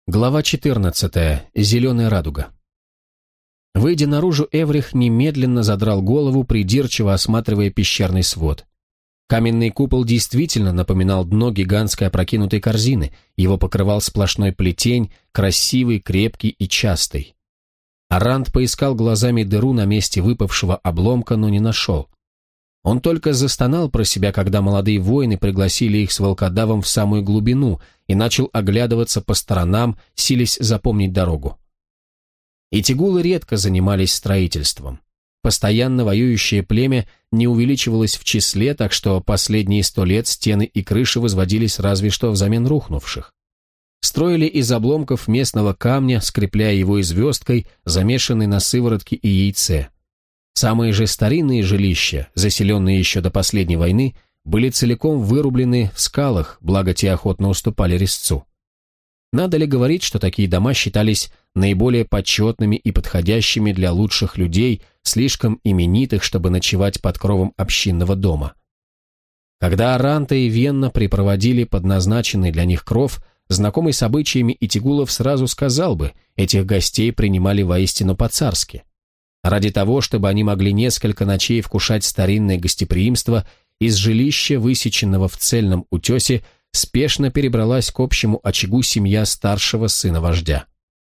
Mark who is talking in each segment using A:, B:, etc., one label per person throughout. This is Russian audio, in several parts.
A: Глава 14. Зеленая радуга. Выйдя наружу, Эврих немедленно задрал голову, придирчиво осматривая пещерный свод. Каменный купол действительно напоминал дно гигантской опрокинутой корзины, его покрывал сплошной плетень, красивый, крепкий и частый. Аранд поискал глазами дыру на месте выпавшего обломка, но не нашел. Он только застонал про себя, когда молодые воины пригласили их с волкодавом в самую глубину и начал оглядываться по сторонам, силясь запомнить дорогу. Итигулы редко занимались строительством. Постоянно воюющее племя не увеличивалось в числе, так что последние 100 лет стены и крыши возводились разве что взамен рухнувших. Строили из обломков местного камня, скрепляя его и звездкой, замешанной на сыворотке и яйце. Самые же старинные жилища, заселенные еще до последней войны, были целиком вырублены в скалах, благо те охотно уступали резцу. Надо ли говорить, что такие дома считались наиболее почетными и подходящими для лучших людей, слишком именитых, чтобы ночевать под кровом общинного дома? Когда Аранта и Венна припроводили под назначенный для них кров, знакомый с обычаями итигулов сразу сказал бы, этих гостей принимали воистину по-царски. Ради того, чтобы они могли несколько ночей вкушать старинное гостеприимство, из жилища, высеченного в цельном утесе, спешно перебралась к общему очагу семья старшего сына вождя.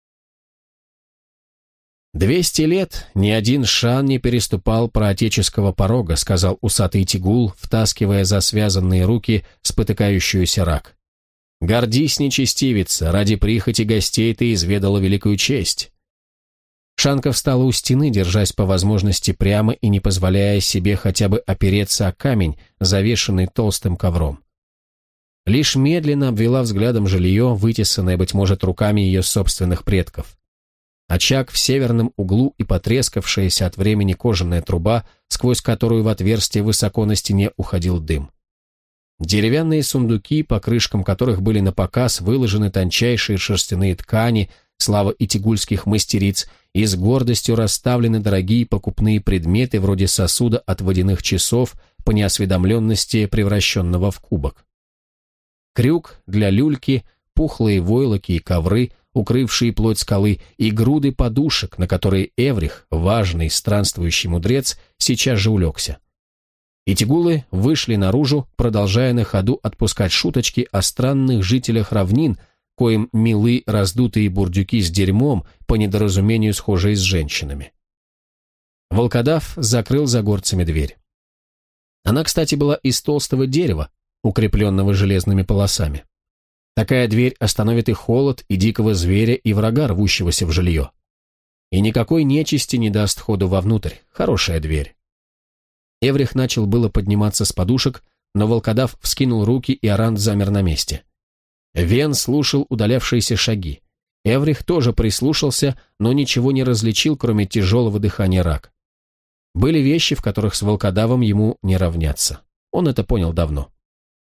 A: 200 лет ни один шан не переступал праотеческого порога, сказал усатый тигул, втаскивая за связанные руки спотыкающуюся рак. Гордись, нечестивица, ради прихоти гостей ты изведала великую честь. Шанка встала у стены, держась по возможности прямо и не позволяя себе хотя бы опереться о камень, завешенный толстым ковром. Лишь медленно обвела взглядом жилье, вытесанное, быть может, руками ее собственных предков. Очаг в северном углу и потрескавшаяся от времени кожаная труба, сквозь которую в отверстие высоко на стене уходил дым. Деревянные сундуки, по крышкам которых были напоказ выложены тончайшие шерстяные ткани, слава итигульских мастериц, и с гордостью расставлены дорогие покупные предметы вроде сосуда от водяных часов по неосведомленности, превращенного в кубок. Крюк для люльки, пухлые войлоки и ковры, укрывшие плоть скалы, и груды подушек, на которые Эврих, важный странствующий мудрец, сейчас же улегся. Итигулы вышли наружу, продолжая на ходу отпускать шуточки о странных жителях равнин, коим милы раздутые бурдюки с дерьмом, по недоразумению схожие с женщинами. Волкодав закрыл за горцами дверь. Она, кстати, была из толстого дерева, укрепленного железными полосами. Такая дверь остановит и холод, и дикого зверя, и врага, рвущегося в жилье. И никакой нечисти не даст ходу вовнутрь. Хорошая дверь. Эврих начал было подниматься с подушек, но волкодав вскинул руки, и Аранд замер на месте. Вен слушал удалявшиеся шаги. Эврих тоже прислушался, но ничего не различил, кроме тяжелого дыхания рак. Были вещи, в которых с волкодавом ему не равняться. Он это понял давно.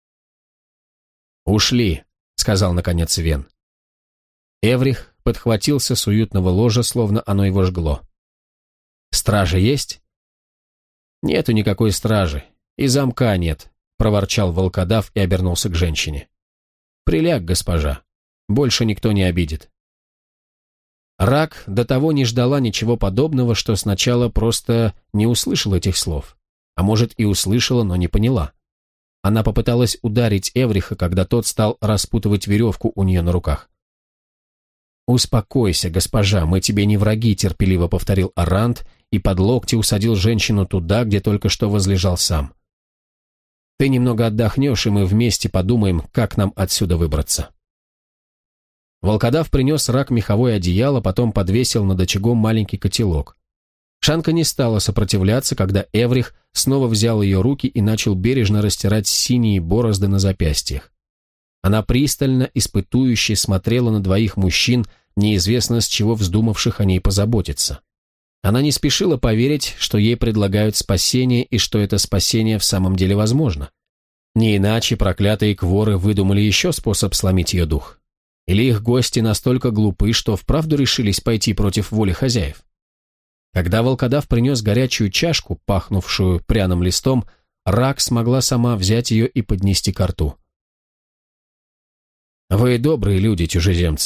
A: «Ушли», — сказал наконец Вен. Эврих подхватился с уютного ложа, словно оно его жгло. «Стражи есть?» «Нету никакой стражи, и замка нет», — проворчал волкодав и обернулся к женщине. «Приляг, госпожа, больше никто не обидит». Рак до того не ждала ничего подобного, что сначала просто не услышала этих слов, а может и услышала, но не поняла. Она попыталась ударить Эвриха, когда тот стал распутывать веревку у нее на руках. «Успокойся, госпожа, мы тебе не враги», — терпеливо повторил Аранд и под локти усадил женщину туда, где только что возлежал сам. «Ты немного отдохнешь, и мы вместе подумаем, как нам отсюда выбраться». Волкодав принес рак меховое одеяло, потом подвесил над очагом маленький котелок. Шанка не стала сопротивляться, когда Эврих снова взял ее руки и начал бережно растирать синие борозды на запястьях. Она пристально, испытующе смотрела на двоих мужчин, неизвестно с чего вздумавших о ней позаботиться. Она не спешила поверить, что ей предлагают спасение и что это спасение в самом деле возможно. Не иначе проклятые кворы выдумали еще способ сломить ее дух. Или их гости настолько глупы, что вправду решились пойти против воли хозяев. Когда волкодав принес горячую чашку, пахнувшую пряным листом, Рак смогла сама взять ее и поднести ко рту. «Вы добрые люди, чужеземцы,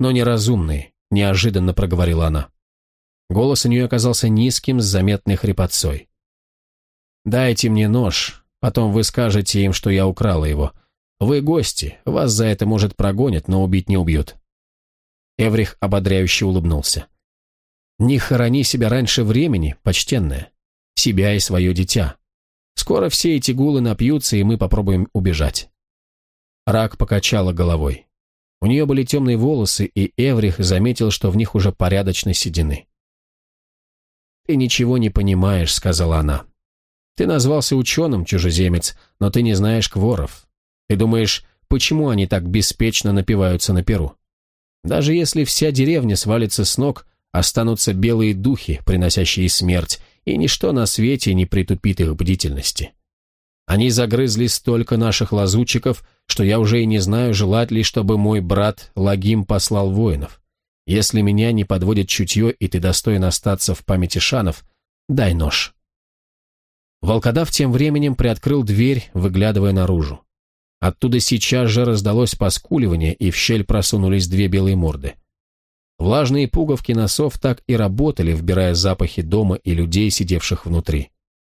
A: но неразумные», — неожиданно проговорила она. Голос у нее оказался низким, с заметной хрипотцой. «Дайте мне нож, потом вы скажете им, что я украла его. Вы гости, вас за это, может, прогонят, но убить не убьют». Эврих ободряюще улыбнулся. «Не хорони себя раньше времени, почтенная. Себя и свое дитя. Скоро все эти гулы напьются, и мы попробуем убежать». Рак покачала головой. У нее были темные волосы, и Эврих заметил, что в них уже порядочно седины. «Ты ничего не понимаешь», — сказала она. «Ты назвался ученым, чужеземец, но ты не знаешь кворов. Ты думаешь, почему они так беспечно напиваются на перу? Даже если вся деревня свалится с ног, останутся белые духи, приносящие смерть, и ничто на свете не притупит их бдительности. Они загрызли столько наших лазутчиков, что я уже и не знаю, желать ли, чтобы мой брат Лагим послал воинов. Если меня не подводит чутье, и ты достоин остаться в памяти шанов, дай нож». Волкодав тем временем приоткрыл дверь, выглядывая наружу. Оттуда сейчас же раздалось поскуливание, и в щель просунулись две белые морды. Влажные пуговки носов так и работали, вбирая запахи дома и людей, сидевших внутри.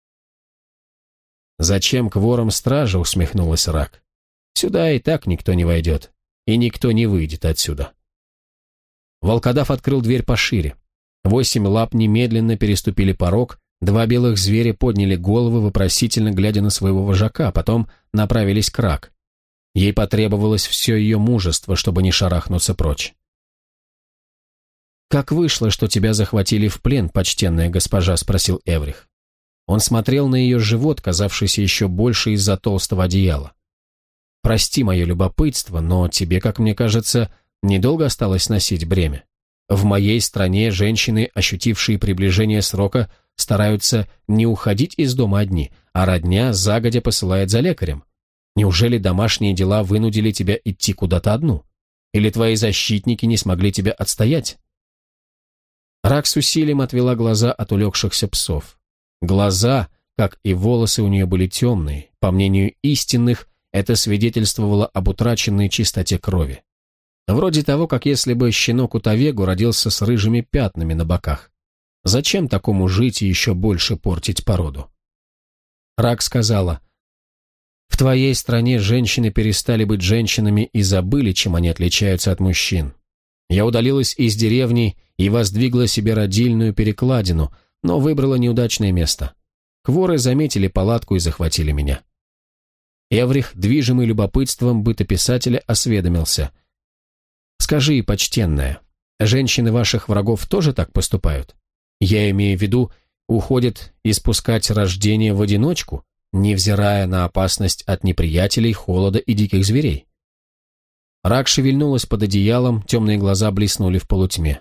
A: «Зачем к ворам стража?» — усмехнулась Рак. «Сюда и так никто не войдет, и никто не выйдет отсюда». Волкодав открыл дверь пошире. 8 лап немедленно переступили порог, 2 белых зверя подняли головы, вопросительно глядя на своего вожака, потом направились к Рак. Ей потребовалось все ее мужество, чтобы не шарахнуться прочь. «Как вышло, что тебя захватили в плен, почтенная госпожа?» — спросил Эврих. Он смотрел на ее живот, казавшийся еще больше из-за толстого одеяла. «Прости мое любопытство, но тебе, как мне кажется, недолго осталось носить бремя. В моей стране женщины, ощутившие приближение срока, стараются не уходить из дома одни, а родня загодя посылает за лекарем. Неужели домашние дела вынудили тебя идти куда-то одну? Или твои защитники не смогли тебя отстоять?» Рак с усилием отвела глаза от улегшихся псов. Глаза, как и волосы, у нее были темные. По мнению истинных, это свидетельствовало об утраченной чистоте крови. Вроде того, как если бы щенок-утовегу родился с рыжими пятнами на боках. Зачем такому жить и еще больше портить породу? Рак сказала: «В твоей стране женщины перестали быть женщинами и забыли, чем они отличаются от мужчин. Я удалилась из деревни и воздвигла себе родильную перекладину, но выбрала неудачное место. Кворы заметили палатку и захватили меня». Эврих, движимый любопытством бытописателя, осведомился: «Скажи, почтенная, женщины ваших врагов тоже так поступают? Я имею в виду, уходят испускать рождение в одиночку, невзирая на опасность от неприятелей, холода и диких зверей?» Рак шевельнулась под одеялом, темные глаза блеснули в полутьме.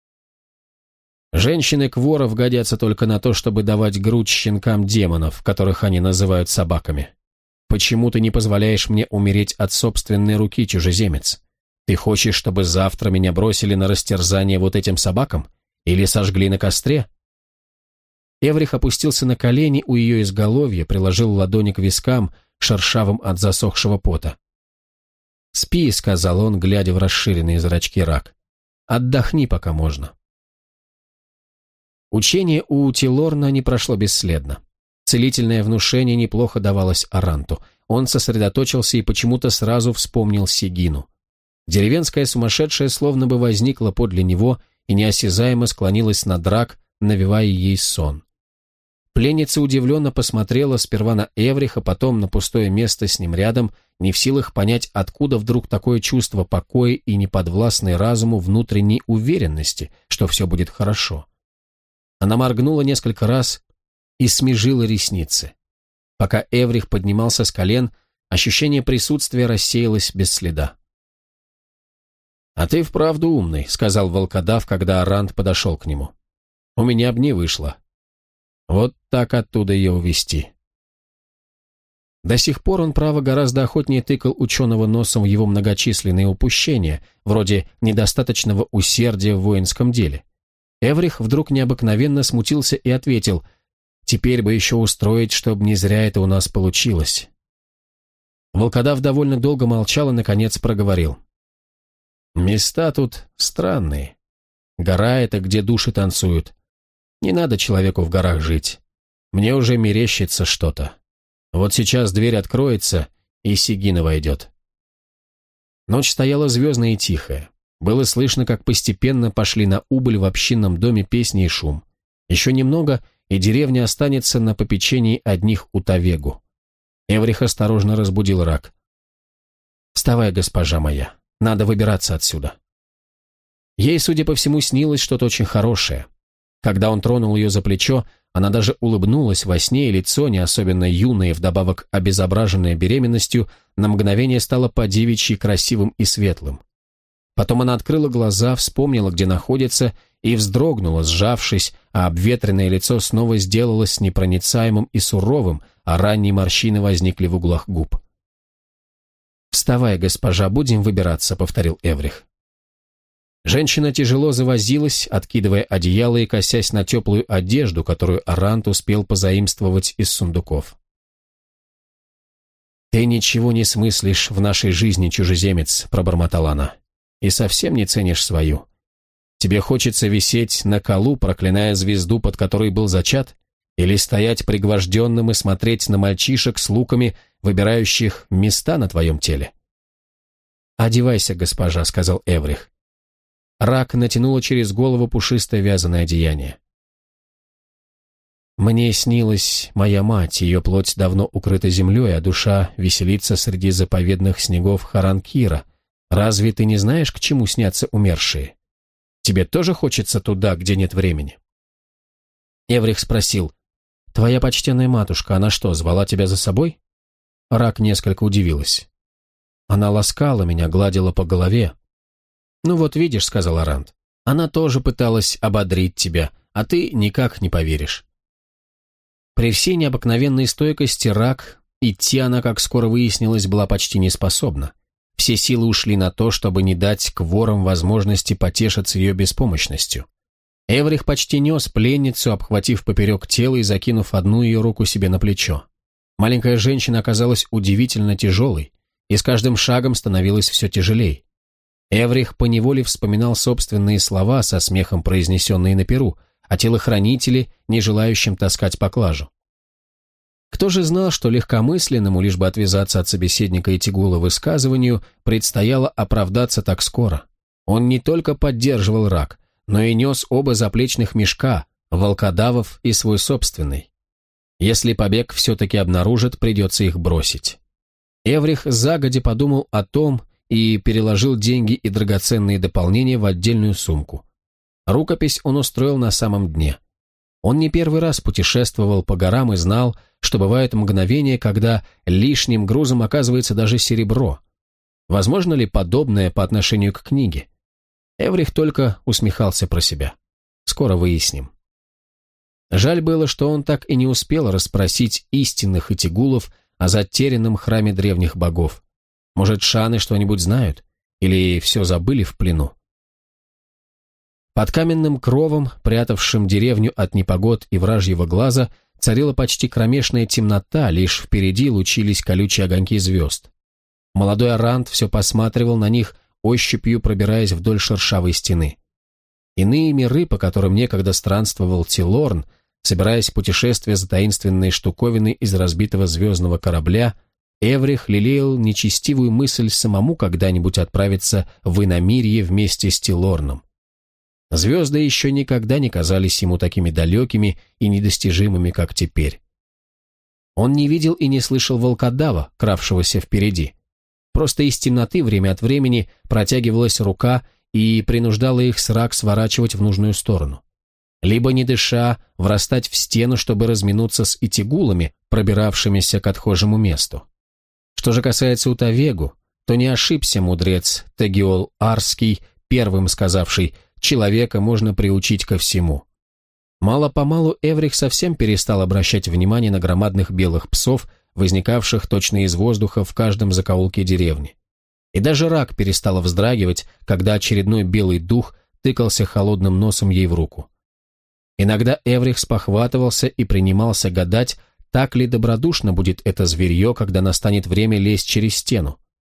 A: «Женщины кворов годятся только на то, чтобы давать грудь щенкам демонов, которых они называют собаками. Почему ты не позволяешь мне умереть от собственной руки, чужеземец? Ты хочешь, чтобы завтра меня бросили на растерзание вот этим собакам? Или сожгли на костре?» Эврих опустился на колени у ее изголовья, приложил ладони к вискам, шершавым от засохшего пота. «Спи», — сказал он, глядя в расширенные зрачки Рак. «Отдохни, пока можно». Учение у Тилорна не прошло бесследно. Целительное внушение неплохо давалось Аранту. Он сосредоточился и почему-то сразу вспомнил Сигину. Деревенская сумасшедшая словно бы возникла подле него и неосязаемо склонилась над Рак, навевая ей сон. Пленница удивленно посмотрела сперва на Эвриха, потом на пустое место с ним рядом, не в силах понять, откуда вдруг такое чувство покоя и неподвластной разуму внутренней уверенности, что все будет хорошо. Она моргнула несколько раз и смежила ресницы. Пока Эврих поднимался с колен, ощущение присутствия рассеялось без следа. «А ты вправду умный», — сказал волкодав, когда Арант подошел к нему. «У меня б не вышло. Вот так оттуда ее увести». До сих пор он, право, гораздо охотнее тыкал ученого носом в его многочисленные упущения, вроде недостаточного усердия в воинском деле. Эврих вдруг необыкновенно смутился и ответил: «Теперь бы еще устроить, чтобы не зря это у нас получилось». Волкодав довольно долго молчал и, наконец, проговорил: Места тут странные. Гора — это где души танцуют. Не надо человеку в горах жить. Мне уже мерещится что-то. Вот сейчас дверь откроется, и Сигина войдет». Ночь стояла звездная и тихая. Было слышно, как постепенно пошли на убыль в общинном доме песни и шум. Еще немного, и деревня останется на попечении одних Утавегу. Эврих осторожно разбудил Рак. «Вставай, госпожа моя, надо выбираться отсюда». Ей, судя по всему, снилось что-то очень хорошее. Когда он тронул ее за плечо, она даже улыбнулась во сне, и лицо, не особенно юное и вдобавок обезображенное беременностью, на мгновение стало по-девичьи красивым и светлым. Потом она открыла глаза, вспомнила, где находится, и вздрогнула, сжавшись, а обветренное лицо снова сделалось непроницаемым и суровым, а ранние морщины возникли в углах губ. «Вставай, госпожа, будем выбираться», — повторил Эврих. Женщина тяжело завозилась, откидывая одеяло и косясь на теплую одежду, которую Арант успел позаимствовать из сундуков. «Ты ничего не смыслишь в нашей жизни, чужеземец», — пробормотала она, — «и совсем не ценишь свою. Тебе хочется висеть на колу, проклиная звезду, под которой был зачат, или стоять пригвожденным и смотреть на мальчишек с луками, выбирающих места на твоем теле?» «Одевайся, госпожа», — сказал Эврих. Рак натянула через голову пушистое вязаное одеяние. «Мне снилась моя мать, ее плоть давно укрыта землей, а душа веселится среди заповедных снегов Харанкира. Разве ты не знаешь, к чему снятся умершие? Тебе тоже хочется туда, где нет времени?» Эврих спросил: «Твоя почтенная матушка, она что, звала тебя за собой?» Рак несколько удивилась. «Она ласкала меня, гладила по голове». «Ну вот видишь», — сказал Арант, — «она тоже пыталась ободрить тебя, а ты никак не поверишь». При всей необыкновенной стойкости Рак, идти она, как скоро выяснилось, была почти не способна. Все силы ушли на то, чтобы не дать кворам возможности потешиться ее беспомощностью. Эврих почти нес пленницу, обхватив поперек тела и закинув одну ее руку себе на плечо. Маленькая женщина оказалась удивительно тяжелой, и с каждым шагом становилась все тяжелей. Эврих поневоле вспоминал собственные слова, со смехом произнесенные на перу, о телохранителе, не желающем таскать поклажу. Кто же знал, что легкомысленному, лишь бы отвязаться от собеседника Этигула высказыванию, предстояло оправдаться так скоро? Он не только поддерживал Рак, но и нес оба заплечных мешка, волкодавов и свой собственный. Если побег все-таки обнаружат, придется их бросить. Эврих загодя подумал о том и переложил деньги и драгоценные дополнения в отдельную сумку. Рукопись он устроил на самом дне. Он не первый раз путешествовал по горам и знал, что бывают мгновения, когда лишним грузом оказывается даже серебро. Возможно ли подобное по отношению к книге? Эврих только усмехался про себя. Скоро выясним. Жаль было, что он так и не успел расспросить истинных этигулов о затерянном храме древних богов. Может, шаны что-нибудь знают? Или все забыли в плену? Под каменным кровом, прятавшим деревню от непогод и вражьего глаза, царила почти кромешная темнота, лишь впереди лучились колючие огоньки звезд. Молодой Арант все посматривал на них, ощупью пробираясь вдоль шершавой стены. Иные миры, по которым некогда странствовал Тилорн, собираясь в путешествие за таинственной штуковиной из разбитого звездного корабля, Эврих лелеял нечестивую мысль самому когда-нибудь отправиться в иномирье вместе с Тилорном. Звезды еще никогда не казались ему такими далекими и недостижимыми, как теперь. Он не видел и не слышал волкодава, кравшегося впереди. Просто из темноты время от времени протягивалась рука и принуждала их с Рак сворачивать в нужную сторону. Либо, не дыша, врастать в стену, чтобы разминуться с итигулами, пробиравшимися к отхожему месту. Что же касается Утавегу, то не ошибся мудрец Тегиол Арский, первым сказавший: «Человека можно приучить ко всему». Мало-помалу Эврих совсем перестал обращать внимание на громадных белых псов, возникавших точно из воздуха в каждом закоулке деревни. И даже Рак перестала вздрагивать, когда очередной белый дух тыкался холодным носом ей в руку. Иногда Эврих спохватывался и принимался гадать, так ли добродушно будет это зверье, когда настанет время лезть через стену.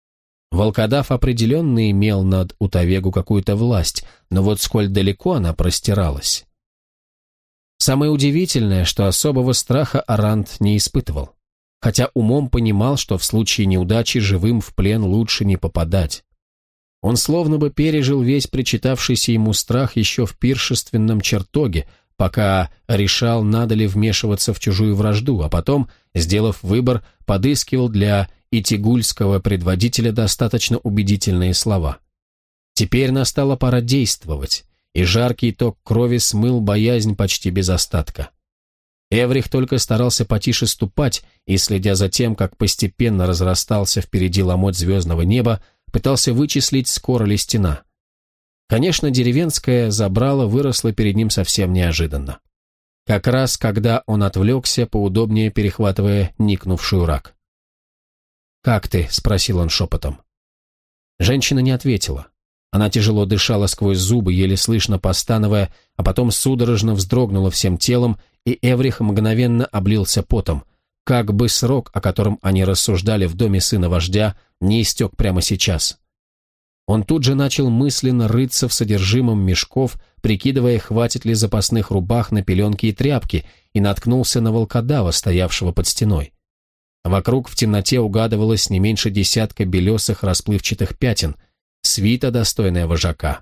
A: Волкодав определенно имел над Утавегу какую-то власть, но вот сколь далеко она простиралась. Самое удивительное, что особого страха Арант не испытывал, хотя умом понимал, что в случае неудачи живым в плен лучше не попадать. Он словно бы пережил весь причитавшийся ему страх еще в пиршественном чертоге, пока решал, надо ли вмешиваться в чужую вражду, а потом, сделав выбор, подыскивал для итигульского предводителя достаточно убедительные слова. Теперь настала пора действовать, и жаркий ток крови смыл боязнь почти без остатка. Эврих только старался потише ступать и, следя за тем, как постепенно разрастался впереди ломоть звездного неба, пытался вычислить, скоро ли стена. Конечно, деревенское забрало выросло перед ним совсем неожиданно. Как раз, когда он отвлекся, поудобнее перехватывая никнувшую рак. «Как ты?» — спросил он шепотом. Женщина не ответила. Она тяжело дышала сквозь зубы, еле слышно постановая, а потом судорожно вздрогнула всем телом, и Эврих мгновенно облился потом, как бы срок, о котором они рассуждали в доме сына вождя, не истек прямо сейчас. Он тут же начал мысленно рыться в содержимом мешков, прикидывая, хватит ли запасных рубах на пеленки и тряпки, и наткнулся на волкодава, стоявшего под стеной. Вокруг в темноте угадывалось не меньше десятка белесых расплывчатых пятен, свита, достойная вожака.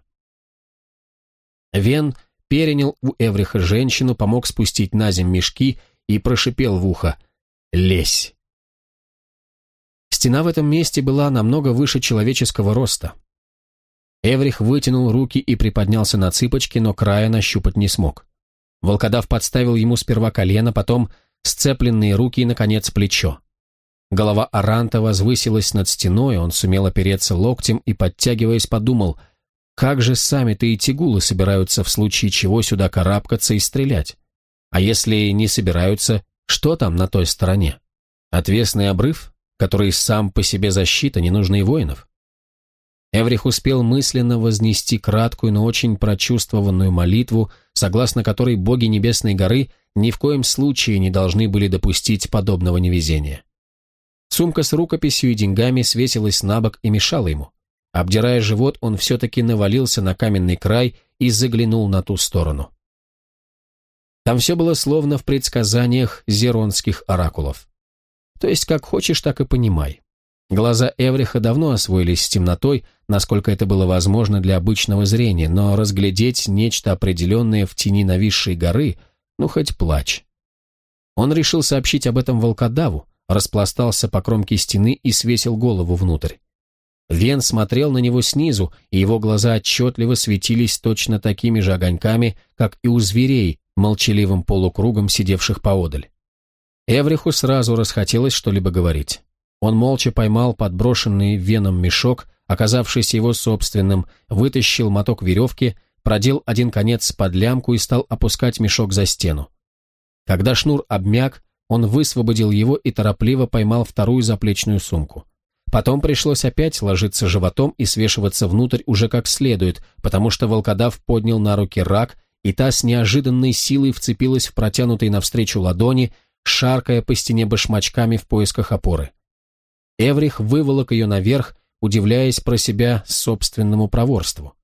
A: Вен перенял у Эвриха женщину, помог спустить на земь мешки и прошипел в ухо: «Лезь!». Стена в этом месте была намного выше человеческого роста. Эврих вытянул руки и приподнялся на цыпочки, но края нащупать не смог. Волкодав подставил ему сперва колено, потом сцепленные руки и, наконец, плечо. Голова Аранта возвысилась над стеной, он сумел опереться локтем и, подтягиваясь, подумал, как же сами-то и тигулы собираются в случае чего сюда карабкаться и стрелять? А если не собираются, что там на той стороне? Отвесный обрыв, который сам по себе защита, ненужный воинов? Эврих успел мысленно вознести краткую, но очень прочувствованную молитву, согласно которой боги Небесной горы ни в коем случае не должны были допустить подобного невезения. Сумка с рукописью и деньгами свесилась на бок и мешала ему. Обдирая живот, он все-таки навалился на каменный край и заглянул на ту сторону. Там все было словно в предсказаниях зеронских оракулов. То есть, как хочешь, так и понимай. Глаза Эвриха давно освоились с темнотой, насколько это было возможно для обычного зрения, но разглядеть нечто определенное в тени нависшей горы, ну хоть плачь. Он решил сообщить об этом волкодаву, распластался по кромке стены и свесил голову внутрь. Вен смотрел на него снизу, и его глаза отчетливо светились точно такими же огоньками, как и у зверей, молчаливым полукругом сидевших поодаль. Эвриху сразу расхотелось что-либо говорить. Он молча поймал подброшенный Веном мешок, оказавшийся его собственным, вытащил моток веревки, продел один конец под лямку и стал опускать мешок за стену. Когда шнур обмяк, он высвободил его и торопливо поймал вторую заплечную сумку. Потом пришлось опять ложиться животом и свешиваться внутрь уже как следует, потому что волкодав поднял на руки рак, и та с неожиданной силой вцепилась в протянутые навстречу ладони, шаркая по стене башмачками в поисках опоры. Эврих выволок ее наверх, удивляясь про себя собственному проворству.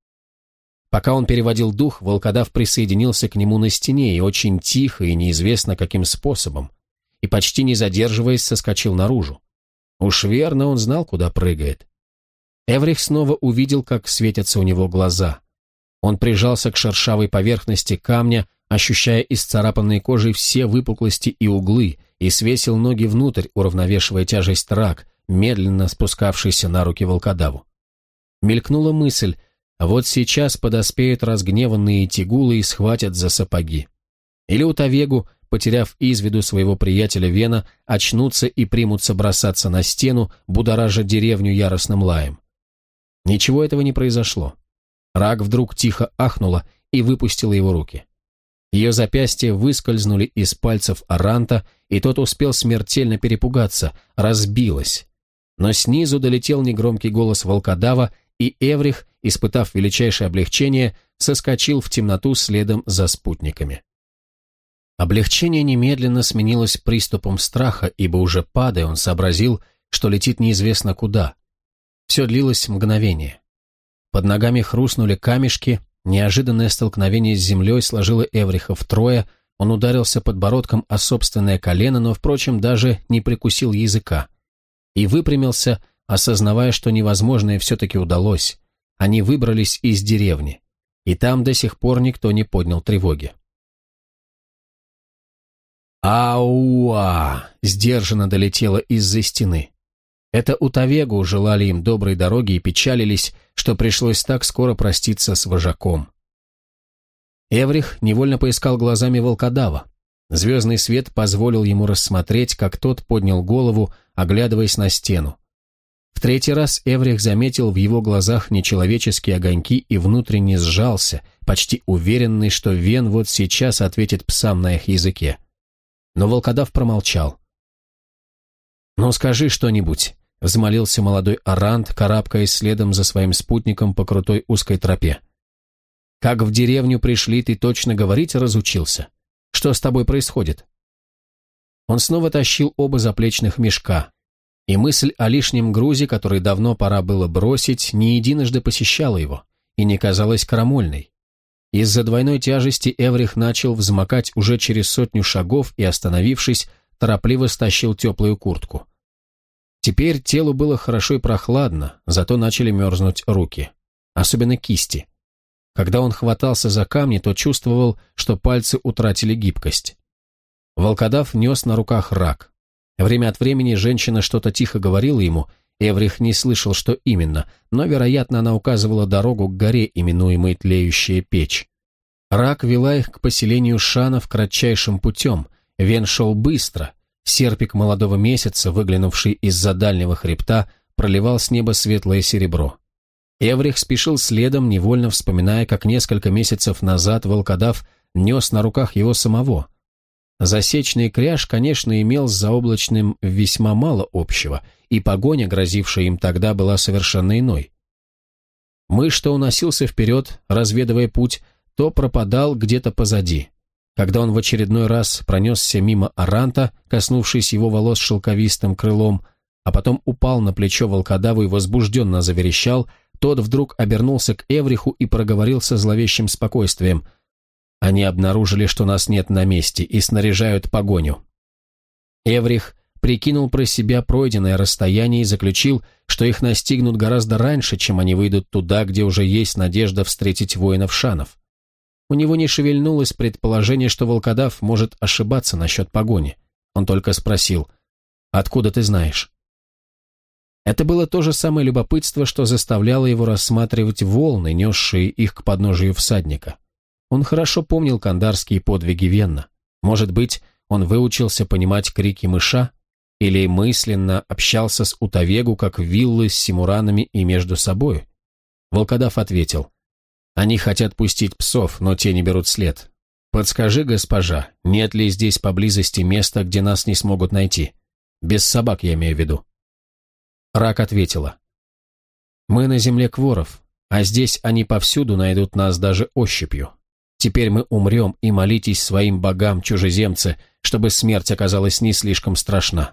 A: Пока он переводил дух, волкодав присоединился к нему на стене и очень тихо и неизвестно каким способом, и почти не задерживаясь соскочил наружу. Уж верно он знал, куда прыгает. Эврих снова увидел, как светятся у него глаза. Он прижался к шершавой поверхности камня, ощущая исцарапанной кожей все выпуклости и углы, и свесил ноги внутрь, уравновешивая тяжесть рак, медленно спускавшийся на руки волкодаву. Мелькнула мысль, вот сейчас подоспеют разгневанные тигулы и схватят за сапоги. Или Утавегу, потеряв из виду своего приятеля Вена, очнутся и примутся бросаться на стену, будоража деревню яростным лаем. Ничего этого не произошло. Рак вдруг тихо ахнула и выпустила его руки. Ее запястья выскользнули из пальцев Аранта, и тот успел смертельно перепугаться, разбилась. Но снизу долетел негромкий голос волкодава, и Эврих, испытав величайшее облегчение, соскочил в темноту следом за спутниками. Облегчение немедленно сменилось приступом страха, ибо уже падая он сообразил, что летит неизвестно куда. Все длилось мгновение. Под ногами хрустнули камешки, неожиданное столкновение с землей сложило Эвриха втрое, он ударился подбородком о собственное колено, но, впрочем, даже не прикусил языка. И выпрямился, осознавая, что невозможное все-таки удалось. Они выбрались из деревни, и там до сих пор никто не поднял тревоги. «Ауа!» — сдержанно долетело из-за стены. Это Утавегу желали им доброй дороги и печалились, что пришлось так скоро проститься с вожаком. Эврих невольно поискал глазами волкодава. Звездный свет позволил ему рассмотреть, как тот поднял голову, оглядываясь на стену. В третий раз Эврих заметил в его глазах нечеловеческие огоньки и внутренне сжался, почти уверенный, что Вен вот сейчас ответит псам на их языке. Но волкодав промолчал. «Ну скажи что-нибудь», — взмолился молодой Арант, карабкаясь следом за своим спутником по крутой узкой тропе. «Как в деревню пришли, ты точно говорить разучился? Что с тобой происходит?» Он снова тащил оба заплечных мешка, и мысль о лишнем грузе, который давно пора было бросить, не единожды посещала его и не казалась крамольной. Из-за двойной тяжести Эврих начал взмокать уже через 100 шагов и, остановившись, торопливо стащил теплую куртку. Теперь телу было хорошо и прохладно, зато начали мерзнуть руки, особенно кисти. Когда он хватался за камни, то чувствовал, что пальцы утратили гибкость. Волкодав нес на руках рак. Время от времени женщина что-то тихо говорила ему, Эврих не слышал, что именно, но, вероятно, она указывала дорогу к горе, именуемой Тлеющая печь. Рак вела их к поселению шанов кратчайшим путем. Вен шел быстро. Серпик молодого месяца, выглянувший из-за дальнего хребта, проливал с неба светлое серебро. Эврих спешил следом, невольно вспоминая, как несколько месяцев назад волкодав нес на руках его самого. Засечный кряж, конечно, имел с заоблачным весьма мало общего, и погоня, грозившая им тогда, была совершенно иной. Мышь то уносился вперед, разведывая путь, то пропадал где-то позади. Когда он в очередной раз пронесся мимо Аранта, коснувшись его волос шелковистым крылом, а потом упал на плечо волкодаву и возбужденно заверещал, тот вдруг обернулся к Эвриху и проговорил со зловещим спокойствием: «Они обнаружили, что нас нет на месте, и снаряжают погоню». Эврих прикинул про себя пройденное расстояние и заключил, что их настигнут гораздо раньше, чем они выйдут туда, где уже есть надежда встретить воинов шанов. У него не шевельнулось предположение, что волкодав может ошибаться насчет погони. Он только спросил: «Откуда ты знаешь?» Это было то же самое любопытство, что заставляло его рассматривать волны, несшие их к подножию всадника. Он хорошо помнил кандарские подвиги Венна. Может быть, он выучился понимать крики мыша, или мысленно общался с Утавегу, как виллы с симуранами и между собой. Волкодав ответил: «Они хотят пустить псов, но те не берут след. Подскажи, госпожа, нет ли здесь поблизости места, где нас не смогут найти? Без собак, я имею в виду». Рак ответила: «Мы на земле Кворов, а здесь они повсюду найдут нас даже ощупью. Теперь мы умрем, и молитесь своим богам, чужеземцы, чтобы смерть оказалась не слишком страшна».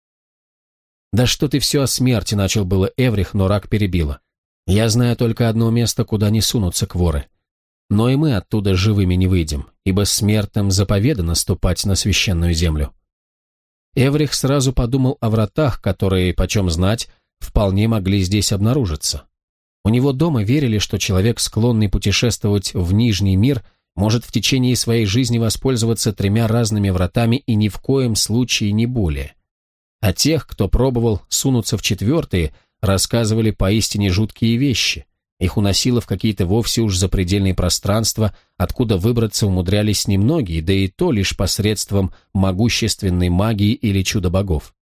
A: «Да что ты все о смерти», — начал было Эврих, но Рак перебила. «Я знаю только одно место, куда не сунутся Кворы. Но и мы оттуда живыми не выйдем, ибо смертным заповедано ступать на священную землю». Эврих сразу подумал о вратах, которые, почем знать, вполне могли здесь обнаружиться. У него дома верили, что человек, склонный путешествовать в Нижний мир, может в течение своей жизни воспользоваться 3 разными вратами и ни в коем случае не более. О тех, кто пробовал сунуться в 4-е, рассказывали поистине жуткие вещи. Их уносило в какие-то вовсе уж запредельные пространства, откуда выбраться умудрялись немногие, да и то лишь посредством могущественной магии или чуда богов.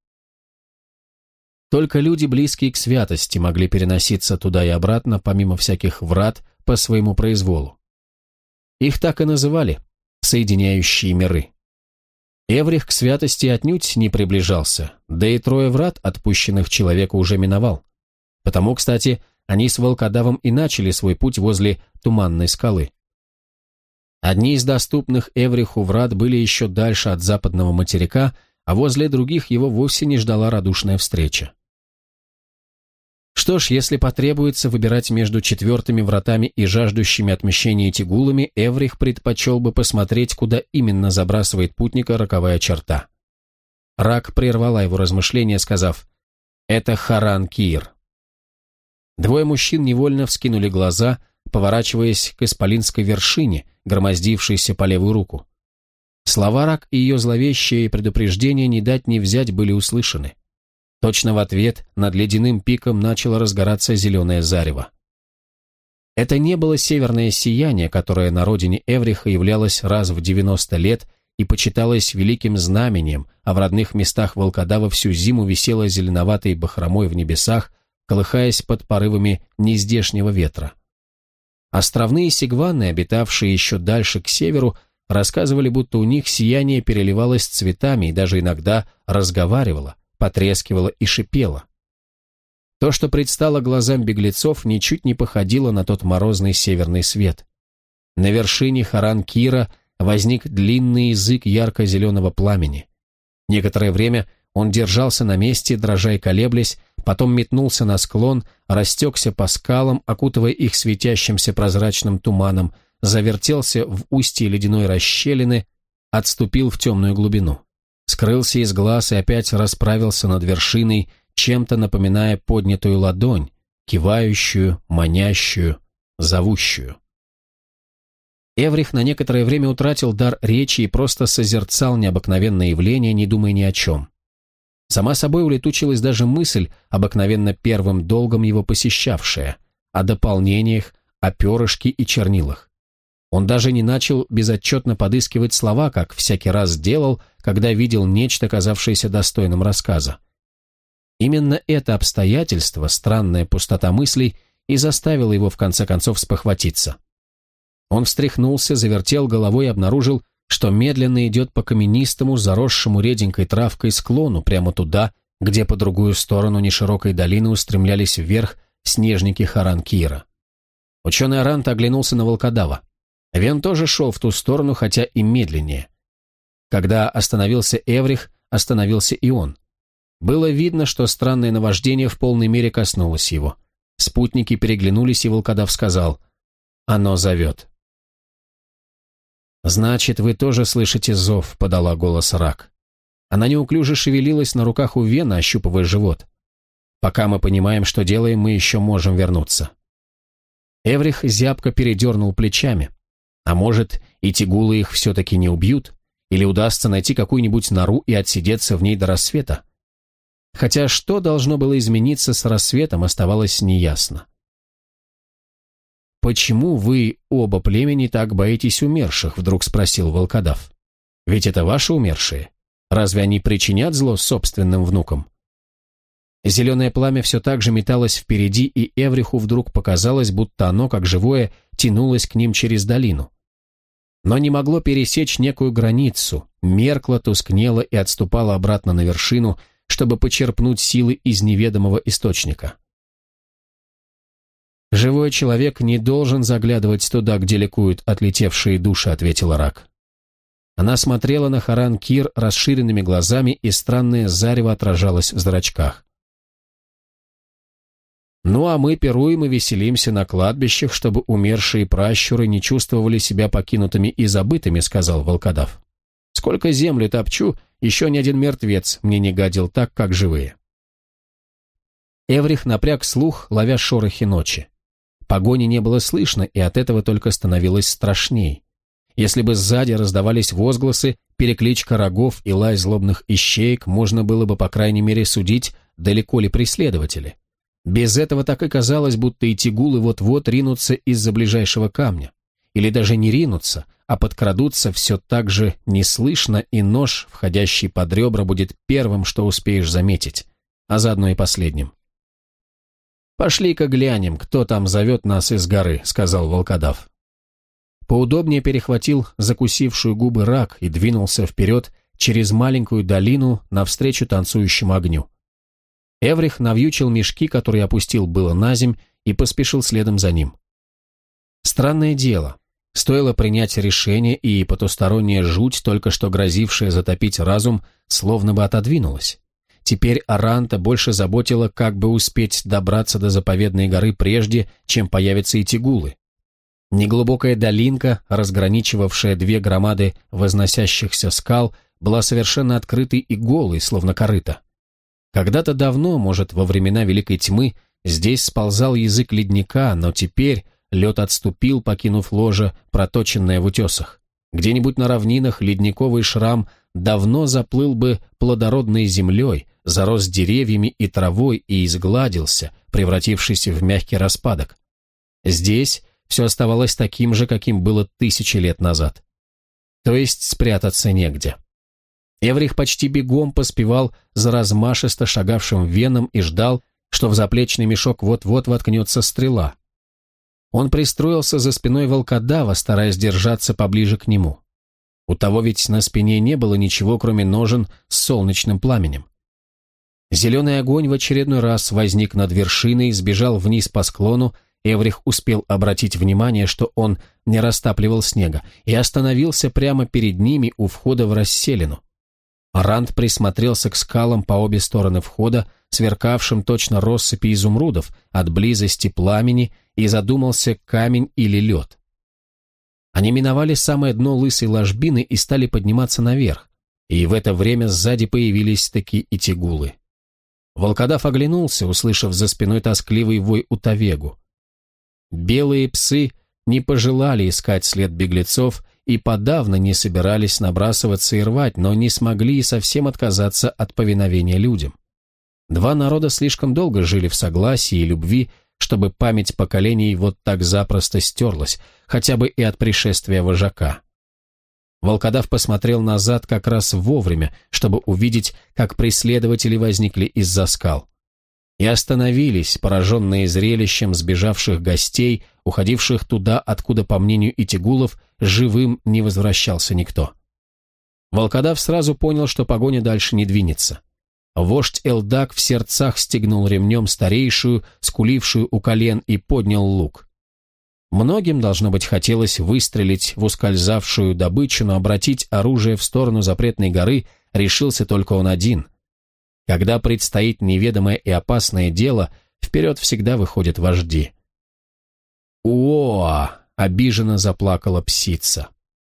A: Только люди, близкие к святости, могли переноситься туда и обратно, помимо всяких врат, по своему произволу. Их так и называли – соединяющие миры. Эврих к святости отнюдь не приближался, да и 3 врат, отпущенных человеку, уже миновал. Потому, кстати, они с волкодавом и начали свой путь возле Туманной скалы. Одни из доступных Эвриху врат были еще дальше от западного материка, а возле других его вовсе не ждала радушная встреча. Что ж, если потребуется выбирать между четвертыми вратами и жаждущими отмщения тигулами, Эврих предпочел бы посмотреть, куда именно забрасывает путника роковая черта. Рак прервала его размышления, сказав: «Это Харан-Кир». Двое мужчин невольно вскинули глаза, поворачиваясь к исполинской вершине, громоздившейся по левую руку. Слова Рак и ее зловещие предупреждения не дать не взять были услышаны. Точно в ответ над ледяным пиком начало разгораться зеленое зарево. Это не было северное сияние, которое на родине Эвриха являлось раз в 90 лет и почиталось великим знамением, а в родных местах волкодава всю зиму висело зеленоватой бахромой в небесах, колыхаясь под порывами нездешнего ветра. Островные сигваны, обитавшие еще дальше к северу, рассказывали, будто у них сияние переливалось цветами и даже иногда разговаривало, потрескивало и шипело. То, что предстало глазам беглецов, ничуть не походило на тот морозный северный свет. На вершине Харан-Кира возник длинный язык ярко-зеленого пламени. Некоторое время он держался на месте, дрожа и колеблясь, потом метнулся на склон, растекся по скалам, окутывая их светящимся прозрачным туманом, завертелся в устье ледяной расщелины, отступил в темную глубину. Скрылся из глаз и опять расправился над вершиной, чем-то напоминая поднятую ладонь, кивающую, манящую, зовущую. Эврих на некоторое время утратил дар речи и просто созерцал необыкновенное явление, не думая ни о чем. Сама собой улетучилась даже мысль, обыкновенно первым долгом его посещавшая, о дополнениях, о перышке и чернилах. Он даже не начал безотчетно подыскивать слова, как всякий раз делал, когда видел нечто, казавшееся достойным рассказа. Именно это обстоятельство, странная пустота мыслей, и заставило его в конце концов спохватиться. Он встряхнулся, завертел головой и обнаружил, что медленно идет по каменистому, заросшему реденькой травкой склону, прямо туда, где по другую сторону неширокой долины устремлялись вверх снежники Харан-Кира. Ученый Арант оглянулся на волкодава. Вен тоже шел в ту сторону, хотя и медленнее. Когда остановился Эврих, остановился и он. Было видно, что странное наваждение в полной мере коснулось его. Спутники переглянулись, и волкодав сказал: «Оно зовет». «Значит, вы тоже слышите зов», — подала голос Рак. Она неуклюже шевелилась на руках у Вена, ощупывая живот. «Пока мы понимаем, что делаем, мы еще можем вернуться». Эврих зябко передернул плечами. А может, и тигулы их все-таки не убьют? Или удастся найти какую-нибудь нору и отсидеться в ней до рассвета? Хотя что должно было измениться с рассветом, оставалось неясно. «Почему вы, оба племени, так боитесь умерших?» — вдруг спросил волкодав. «Ведь это ваши умершие. Разве они причинят зло собственным внукам?» Зеленое пламя все так же металось впереди, и Эвриху вдруг показалось, будто оно, как живое, тянулось к ним через долину. Но не могло пересечь некую границу, меркло, тускнело и отступало обратно на вершину, чтобы почерпнуть силы из неведомого источника. «Живой человек не должен заглядывать туда, где ликуют отлетевшие души», — ответила Рак. Она смотрела на Харан-Кир расширенными глазами, и странное зарево отражалось в зрачках. «Ну а мы пируем и веселимся на кладбищах, чтобы умершие пращуры не чувствовали себя покинутыми и забытыми», — сказал волкодав. «Сколько землю топчу, еще ни один мертвец мне не гадил так, как живые». Эврих напряг слух, ловя шорохи ночи. Погони не было слышно, и от этого только становилось страшней. Если бы сзади раздавались возгласы, перекличка рогов и лай злобных ищеек, можно было бы, по крайней мере, судить, далеко ли преследователи. Без этого так и казалось, будто и тигулы вот-вот ринутся из-за ближайшего камня. Или даже не ринутся, а подкрадутся все так же неслышно, и нож, входящий под ребра, будет первым, что успеешь заметить, а заодно и последним. «Пошли-ка глянем, кто там зовет нас из горы», — сказал волкодав. Поудобнее перехватил закусившую губы Рак и двинулся вперед через маленькую долину навстречу танцующему огню. Эврих навьючил мешки, которые опустил было на земь, и поспешил следом за ним. Странное дело. Стоило принять решение, и потусторонняя жуть, только что грозившая затопить разум, словно бы отодвинулась. теперь Аранта больше заботила, как бы успеть добраться до заповедной горы прежде, чем появятся Итигулы. Неглубокая долинка, разграничивавшая две громады возносящихся скал, была совершенно открытой и голой, словно корыто. Когда-то давно, может, во времена Великой Тьмы, здесь сползал язык ледника, но теперь лед отступил, покинув ложе, проточенное в утесах. Где-нибудь на равнинах ледниковый шрам давно заплыл бы плодородной землей, зарос деревьями и травой и изгладился, превратившись в мягкий распадок. Здесь все оставалось таким же, каким было 1000 лет назад. То есть спрятаться негде. Эврих почти бегом поспевал за размашисто шагавшим Веном и ждал, что в заплечный мешок вот-вот воткнется стрела. Он пристроился за спиной волкодава, стараясь держаться поближе к нему. У того ведь на спине не было ничего, кроме ножен с солнечным пламенем. Зеленый огонь в очередной раз возник над вершиной, сбежал вниз по склону. Эврих успел обратить внимание, что он не растапливал снега, и остановился прямо перед ними у входа в расселину. Арант присмотрелся к скалам по обе стороны входа, сверкавшим точно россыпи изумрудов от близости пламени, и задумался, камень или лед. Они миновали самое дно лысой ложбины и стали подниматься наверх, и в это время сзади появились такие Итигулы. Волкодав оглянулся, услышав за спиной тоскливый вой Утавегу. Белые псы не пожелали искать след беглецов и подавно не собирались набрасываться и рвать, но не смогли и совсем отказаться от повиновения людям. Два народа слишком долго жили в согласии и любви, чтобы память поколений вот так запросто стерлась, хотя бы и от пришествия вожака. Волкодав посмотрел назад как раз вовремя, чтобы увидеть, как преследователи возникли из-за скал. И остановились, пораженные зрелищем сбежавших гостей, уходивших туда, откуда, по мнению Итигулов, живым не возвращался никто. Волкодав сразу понял, что погоня дальше не двинется. Вождь Элдаг в сердцах стегнул ремнем старейшую, скулившую у колен, и поднял лук. Многим, должно быть, хотелось выстрелить в ускользавшую добычу, но обратить оружие в сторону запретной горы решился только он один. Когда предстоит неведомое и опасное дело, вперед всегда выходят вожди. «Уоа!» — обиженно заплакала псица.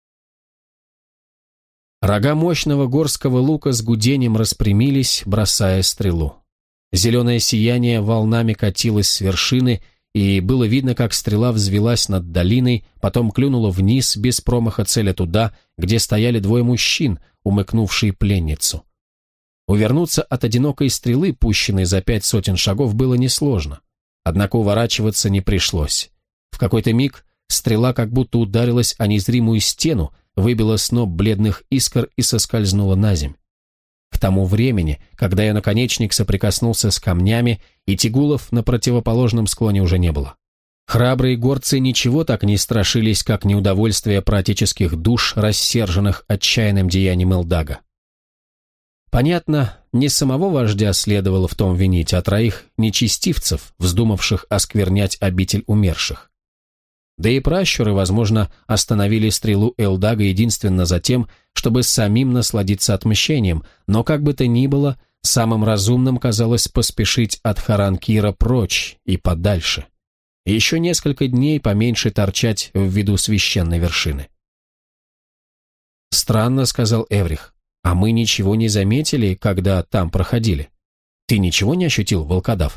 A: Рога мощного горского лука с гудением распрямились, бросая стрелу. Зеленое сияние волнами катилось с вершины, и было видно, как стрела взвелась над долиной, потом клюнула вниз, без промаха целя туда, где стояли двое мужчин, умыкнувшие пленницу. Увернуться от одинокой стрелы, пущенной за 5 сотен шагов, было несложно. Однако уворачиваться не пришлось. В какой-то миг стрела как будто ударилась о незримую стену, выбила сноп бледных искр и соскользнула на земь. К тому времени, когда ее наконечник соприкоснулся с камнями, Итигулов на противоположном склоне уже не было. Храбрые горцы ничего так не страшились, как неудовольствие праотеческих душ, рассерженных отчаянным деянием Элдага. Понятно, не самого вождя следовало в том винить, а 3 нечестивцев, вздумавших осквернять обитель умерших. Да и пращуры, возможно, остановили стрелу Элдага единственно за тем, чтобы самим насладиться отмщением, но как бы то ни было, самым разумным казалось поспешить от Харанкира прочь и подальше. Еще несколько дней поменьше торчать в виду священной вершины. «Странно», — сказал Эврих, — «а мы ничего не заметили, когда там проходили. Ты ничего не ощутил, волкодав?»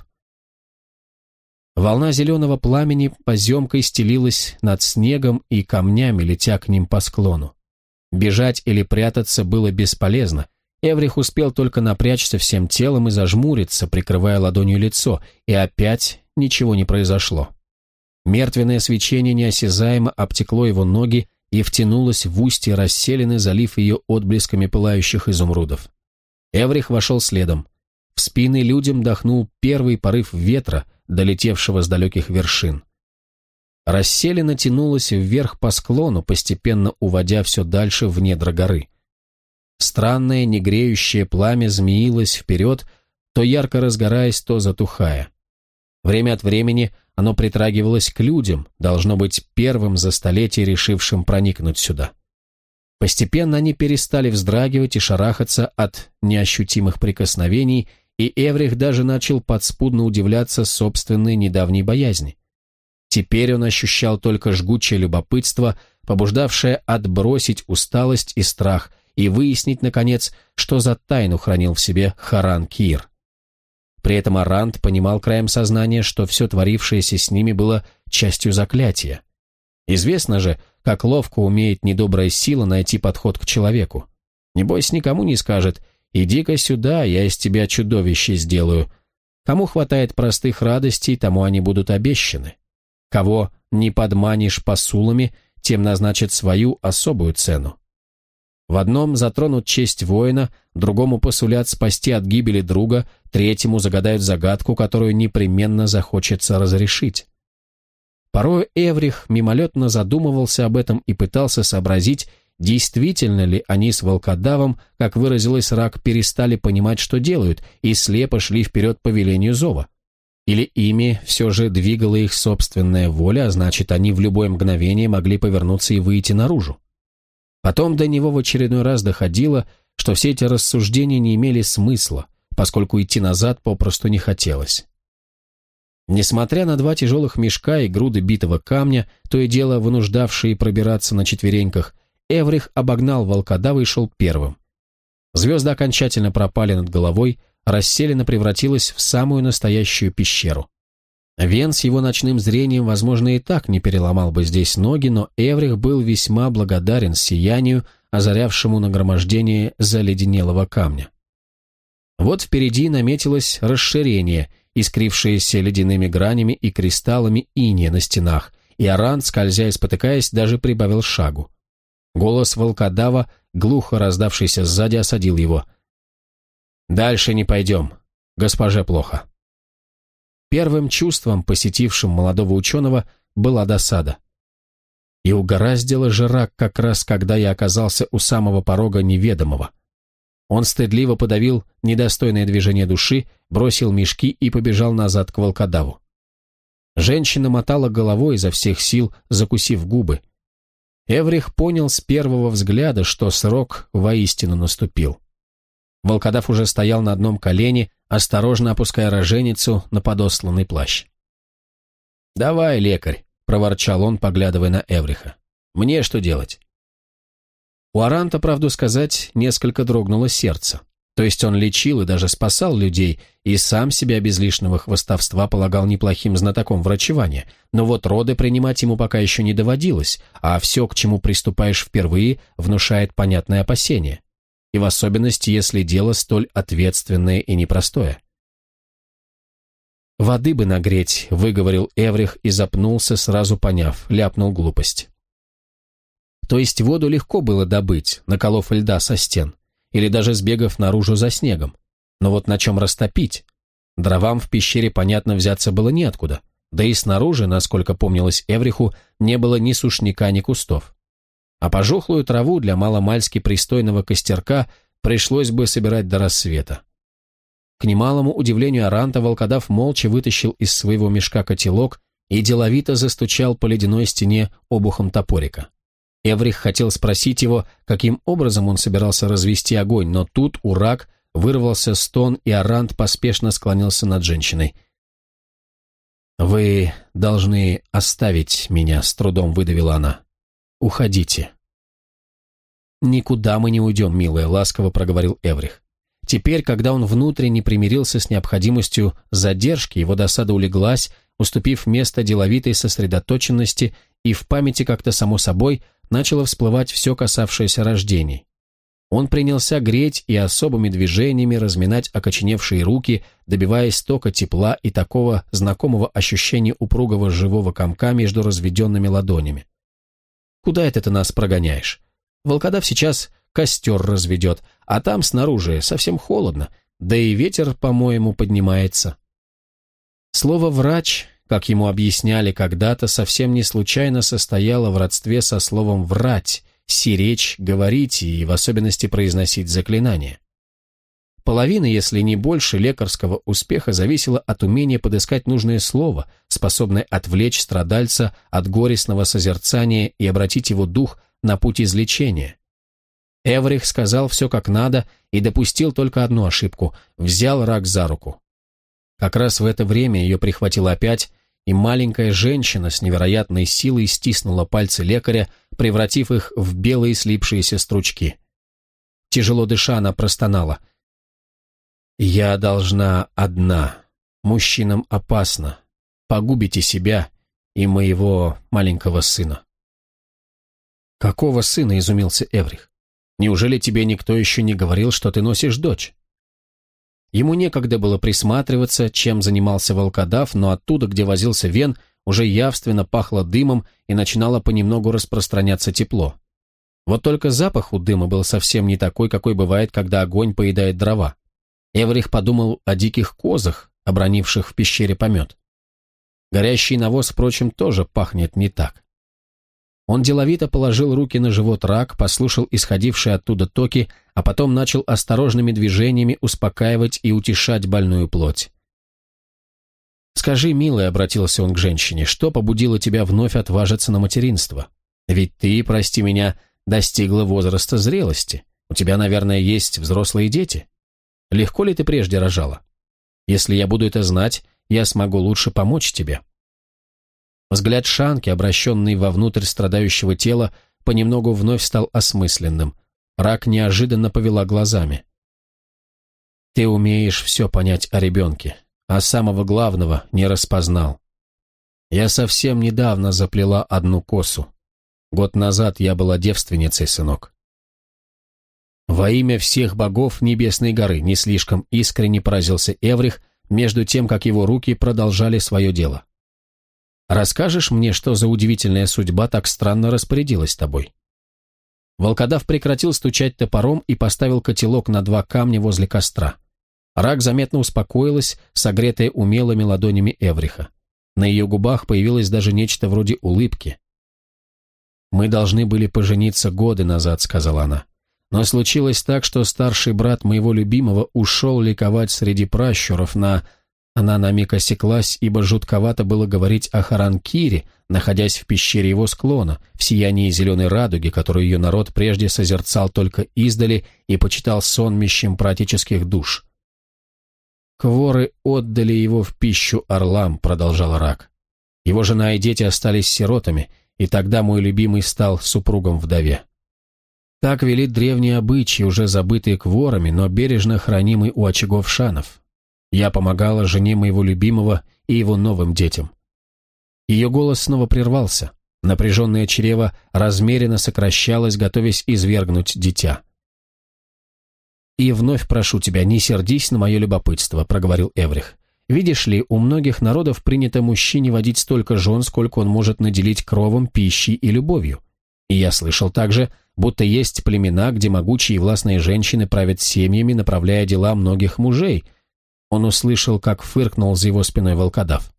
A: Волна зеленого пламени поземкой стелилась над снегом и камнями, летя к ним по склону. Бежать или прятаться было бесполезно. Эврих успел только напрячься всем телом и зажмуриться, прикрывая ладонью лицо, и опять ничего не произошло. Мертвенное свечение неосязаемо обтекло его ноги и втянулось в устье расселины, залив ее отблесками пылающих изумрудов. Эврих вошел следом. В спины людям дохнул первый порыв ветра, долетевшего с далеких вершин. Расселина тянулась вверх по склону, постепенно уводя все дальше в недра горы. Странное негреющее пламя змеилось вперед, то ярко разгораясь, то затухая. Время от времени оно притрагивалось к людям, должно быть первым за столетие решившим проникнуть сюда. Постепенно они перестали вздрагивать и шарахаться от неощутимых прикосновений, и Эврих даже начал подспудно удивляться собственной недавней боязни. Теперь он ощущал только жгучее любопытство, побуждавшее отбросить усталость и страх и выяснить, наконец, что за тайну хранил в себе Харан Кир. При этом Арант понимал краем сознания, что все творившееся с ними было частью заклятия. Известно же, как ловко умеет недобрая сила найти подход к человеку. Небось, никому не скажет: «Иди-ка сюда, я из тебя чудовище сделаю». Кому хватает простых радостей, тому они будут обещаны. Кого не подманишь посулами, тем назначат свою особую цену. В одном затронут честь воина, другому посулят спасти от гибели друга, третьему загадают загадку, которую непременно захочется разрешить. Порой Эврих мимолетно задумывался об этом и пытался сообразить, действительно ли они с волкодавом, как выразилась Рак, перестали понимать, что делают, и слепо шли вперед по велению зова. Или ими все же двигала их собственная воля, а значит, они в любое мгновение могли повернуться и выйти наружу. Потом до него в очередной раз доходило, что все эти рассуждения не имели смысла, поскольку идти назад попросту не хотелось. Несмотря на 2 тяжелых мешка и груды битого камня, то и дело вынуждавшие пробираться на четвереньках, Эврих обогнал волкодава и шел первым. Звезды окончательно пропали над головой, расселена превратилась в самую настоящую пещеру. Вен с его ночным зрением, возможно, и так не переломал бы здесь ноги, но Эврих был весьма благодарен сиянию, озарявшему нагромождение заледенелого камня. Вот впереди наметилось расширение, искрившееся ледяными гранями и кристаллами иния на стенах, и Арант, скользя и спотыкаясь, даже прибавил шагу. Голос волкодава, глухо раздавшийся сзади, осадил его. «Дальше не пойдем. Госпоже плохо». Первым чувством, посетившим молодого ученого, была досада. И угораздило же Рак как раз, когда я оказался у самого порога неведомого. Он стыдливо подавил недостойное движение души, бросил мешки и побежал назад к волкодаву. Женщина мотала головой изо всех сил, закусив губы. Эврих понял с первого взгляда, что срок воистину наступил. Волкодав уже стоял на одном колене, осторожно опуская роженицу на подосланный плащ. «Давай, лекарь», — проворчал он, поглядывая на Эвриха. «Мне что делать?» У Аранта, правду сказать, несколько дрогнуло сердце. То есть он лечил и даже спасал людей, и сам себя без лишнего хвастовства полагал неплохим знатоком врачевания, но вот роды принимать ему пока еще не доводилось, а все, к чему приступаешь впервые, внушает понятное опасение. И в особенности, если дело столь ответственное и непростое. «Воды бы нагреть», — выговорил Эврих и запнулся, сразу поняв, ляпнул глупость. То есть воду легко было добыть, наколов льда со стен, или даже сбегав наружу за снегом. Но вот на чем растопить? Дровам в пещере, понятно, взяться было неоткуда, да и снаружи, насколько помнилось Эвриху, не было ни сушняка, ни кустов. А пожухлую траву для маломальски пристойного костерка пришлось бы собирать до рассвета. К немалому удивлению Аранта, волкодав молча вытащил из своего мешка котелок и деловито застучал по ледяной стене обухом топорика. Эврих хотел спросить его, каким образом он собирался развести огонь, но тут у Рак вырвался стон, и Арант поспешно склонился над женщиной. «Вы должны оставить меня», — с трудом выдавила она. «Уходите». «Никуда мы не уйдем, милая», — ласково проговорил Эврих. Теперь, когда он внутренне примирился с необходимостью задержки, его досада улеглась, уступив место деловитой сосредоточенности, и в памяти как-то само собой начало всплывать все касавшееся рождений. Он принялся греть и особыми движениями разминать окоченевшие руки, добиваясь тока тепла и такого знакомого ощущения упругого живого комка между разведенными ладонями. «Куда это ты нас прогоняешь? Волкодав сейчас костер разведет, а там снаружи совсем холодно, да и ветер, по-моему, поднимается». Слово «врач», как ему объясняли когда-то, совсем не случайно состояло в родстве со словом «врать», «сиречь», «говорить» и в особенности произносить заклинания. Половина, если не больше, лекарского успеха зависела от умения подыскать нужное слово, способное отвлечь страдальца от горестного созерцания и обратить его дух на путь излечения. Эврих сказал все как надо и допустил только одну ошибку – взял Рак за руку. Как раз в это время ее прихватило опять, и маленькая женщина с невероятной силой стиснула пальцы лекаря, превратив их в белые слипшиеся стручки. Тяжело дыша, она простонала. «Я должна одна. Мужчинам опасно. Погубите себя и моего маленького сына». «Какого сына?» – изумился Эврих. «Неужели тебе никто еще не говорил, что ты носишь дочь?» Ему некогда было присматриваться, чем занимался волкодав, но оттуда, где возился Вен, уже явственно пахло дымом и начинало понемногу распространяться тепло. Вот только запах у дыма был совсем не такой, какой бывает, когда огонь поедает дрова. Эврих подумал о диких козах, обронивших в пещере помет. Горящий навоз, впрочем, тоже пахнет не так. Он деловито положил руки на живот Рак, послушал исходившие оттуда токи, а потом начал осторожными движениями успокаивать и утешать больную плоть. «Скажи, милая», — обратился он к женщине, — «что побудило тебя вновь отважиться на материнство? Ведь ты, прости меня, достигла возраста зрелости. У тебя, наверное, есть взрослые дети. Легко ли ты прежде рожала? Если я буду это знать, я смогу лучше помочь тебе». Взгляд Шанки, обращенный вовнутрь страдающего тела, понемногу вновь стал осмысленным. Рак неожиданно повела глазами. «Ты умеешь все понять о ребенке, а самого главного не распознал. Я совсем недавно заплела одну косу. Год назад я была девственницей, сынок». «Во имя всех богов Небесной горы», не слишком искренне поразился Эврих, между тем, как его руки продолжали свое дело. «Расскажешь мне, что за удивительная судьба так странно распорядилась тобой?» Волкодав прекратил стучать топором и поставил котелок на 2 камня возле костра. Рак заметно успокоилась, согретая умелыми ладонями Эвриха. На ее губах появилось даже нечто вроде улыбки. «Мы должны были пожениться годы назад», — сказала она. «Но случилось так, что старший брат моего любимого ушел ликовать среди пращуров на...» Она на миг осеклась, ибо жутковато было говорить о Харанкире, находясь в пещере его склона, в сиянии зеленой радуги, которую ее народ прежде созерцал только издали и почитал сонмищем праотеческих душ. «Кворы отдали его в пищу орлам», — продолжал Рак. «Его жена и дети остались сиротами, и тогда мой любимый стал супругом вдове. Так велит древний обычай, уже забытый кворами, но бережно хранимый у очагов шанов. Я помогала жене моего любимого и его новым детям». Ее голос снова прервался. Напряженное чрево размеренно сокращалось, готовясь извергнуть дитя. «И вновь прошу тебя, не сердись на мое любопытство», — проговорил Эврих. «Видишь ли, у многих народов принято мужчине водить столько жен, сколько он может наделить кровом, пищей и любовью. И я слышал также, будто есть племена, где могучие и властные женщины правят семьями, направляя дела многих мужей». Он услышал, как фыркнул за его спиной волкодав.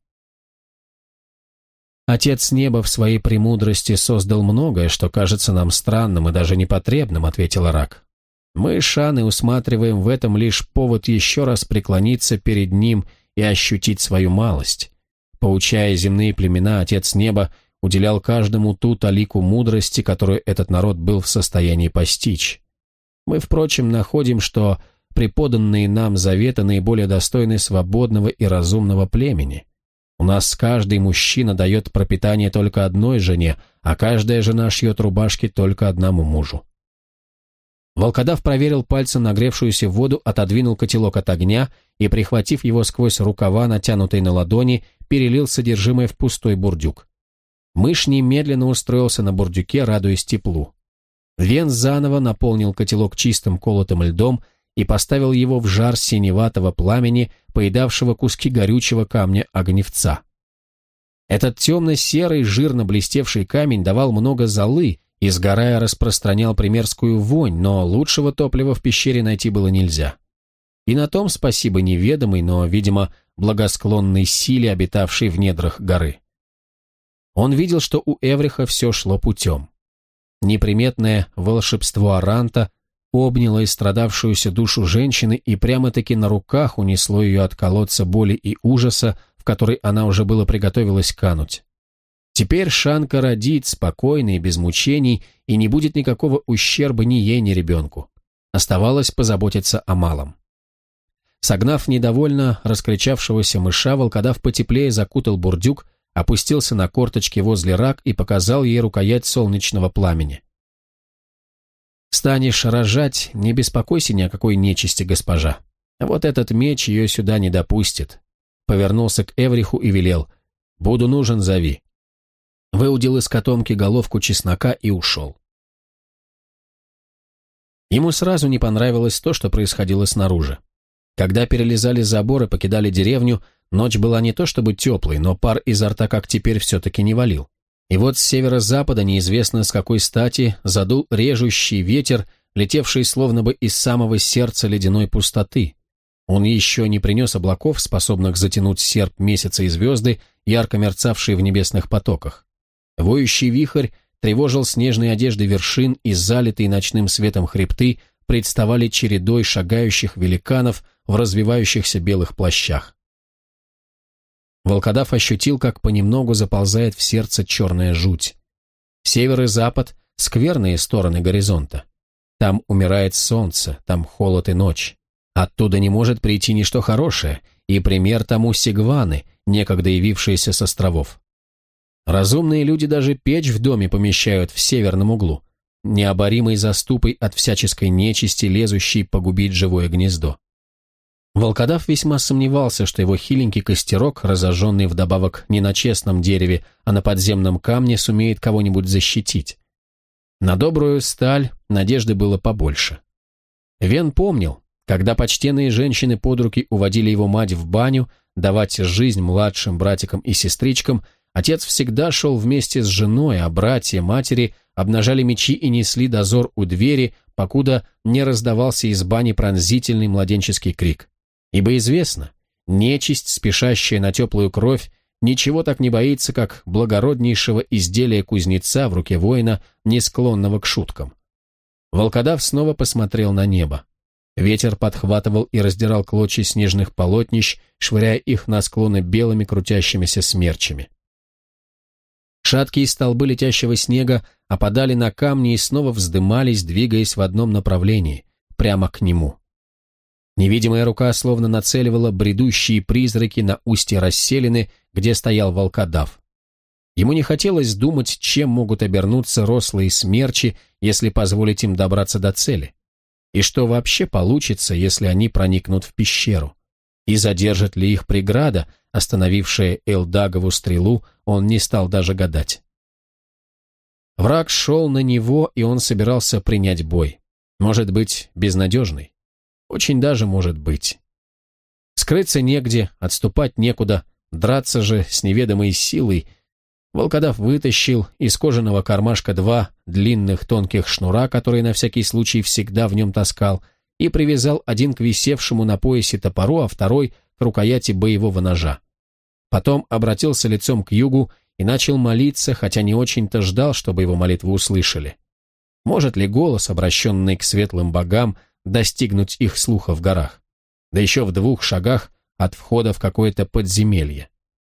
A: «Отец неба в своей премудрости создал многое, что кажется нам странным и даже непотребным», — ответил Рак. «Мы, шаны, усматриваем в этом лишь повод еще раз преклониться перед ним и ощутить свою малость. Поучая земные племена, Отец неба уделял каждому ту талику мудрости, которую этот народ был в состоянии постичь. Мы, впрочем, находим, что преподанные нам заветы наиболее достойны свободного и разумного племени. У нас каждый мужчина дает пропитание только одной жене, а каждая жена шьет рубашки только одному мужу». Волкодав проверил пальцем нагревшуюся воду, отодвинул котелок от огня и, прихватив его сквозь рукава, натянутые на ладони, перелил содержимое в пустой бурдюк. Мышь немедленно устроился на бурдюке, радуясь теплу. Вен заново наполнил котелок чистым колотым льдом и поставил его в жар синеватого пламени, поедавшего куски горючего камня огневца. Этот темно-серый, жирно блестевший камень давал много золы и, сгорая, распространял примерскую вонь, но лучшего топлива в пещере найти было нельзя. И на том спасибо неведомой, но, видимо, благосклонной силе, обитавшей в недрах горы. Он видел, что у Эвриха все шло путем. Неприметное волшебство Аранта обняло истрадавшуюся душу женщины и прямо-таки на руках унесло ее от колодца боли и ужаса, в который она уже было приготовилась кануть. Теперь Шанка родит спокойно и без мучений, и не будет никакого ущерба ни ей, ни ребенку. Оставалось позаботиться о малом. Согнав недовольно раскричавшегося мыша, волкодав потеплее закутал бурдюк, опустился на корточки возле рак и показал ей рукоять солнечного пламени. «Станешь рожать, не беспокойся ни о какой нечисти, госпожа. Вот этот меч ее сюда не допустит». Повернулся к Эвриху и велел: «Буду нужен, зови». Выудил из котомки головку чеснока и ушел. Ему сразу не понравилось то, что происходило снаружи. Когда перелезали забор и покидали деревню, ночь была не то чтобы теплой, но пар изо рта как теперь все-таки не валил. И вот с северо-запада неизвестно с какой стати задул режущий ветер, летевший словно бы из самого сердца ледяной пустоты. Он еще не принес облаков, способных затянуть серп месяца и звезды, ярко мерцавшие в небесных потоках. Воющий вихрь тревожил снежные одежды вершин, и залитые ночным светом хребты представали чередой шагающих великанов в развивающихся белых плащах. Волкодав ощутил, как понемногу заползает в сердце черная жуть. Север и запад — скверные стороны горизонта. Там умирает солнце, там холод и ночь. Оттуда не может прийти ничто хорошее, и пример тому Сигваны, некогда явившиеся с островов. Разумные люди даже печь в доме помещают в северном углу, необоримой заступой от всяческой нечисти, лезущей погубить живое гнездо. Волкодав весьма сомневался, что его хиленький костерок, разожженный вдобавок не на честном дереве, а на подземном камне, сумеет кого-нибудь защитить. На добрую сталь надежды было побольше. Вен помнил, когда почтенные женщины под руки уводили его мать в баню, давать жизнь младшим братикам и сестричкам, отец всегда шел вместе с женой, а братья, матери обнажали мечи и несли дозор у двери, покуда не раздавался из бани пронзительный младенческий крик. Ибо известно, нечисть, спешащая на теплую кровь, ничего так не боится, как благороднейшего изделия кузнеца в руке воина, не склонного к шуткам. Волкодав снова посмотрел на небо. Ветер подхватывал и раздирал клочья снежных полотнищ, швыряя их на склоны белыми крутящимися смерчами. Шаткие столбы летящего снега опадали на камни и снова вздымались, двигаясь в одном направлении, прямо к нему. Невидимая рука словно нацеливала бредущие призраки на устье расселины, где стоял волкодав. Ему не хотелось думать, чем могут обернуться рослые смерчи, если позволить им добраться до цели. И что вообще получится, если они проникнут в пещеру? И задержит ли их преграда, остановившая Элдагову стрелу, он не стал даже гадать. Враг шел на него, и он собирался принять бой. Может быть, безнадежный. Очень даже может быть. Скрыться негде, отступать некуда, драться же с неведомой силой. Волкодав вытащил из кожаного кармашка 2 длинных тонких шнура, которые на всякий случай всегда в нем таскал, и привязал один к висевшему на поясе топору, а второй к рукояти боевого ножа. Потом обратился лицом к югу и начал молиться, хотя не очень-то ждал, чтобы его молитву услышали. Может ли голос, обращенный к светлым богам, достигнуть их слуха в горах? Да еще в 2 шагах от входа в какое-то подземелье.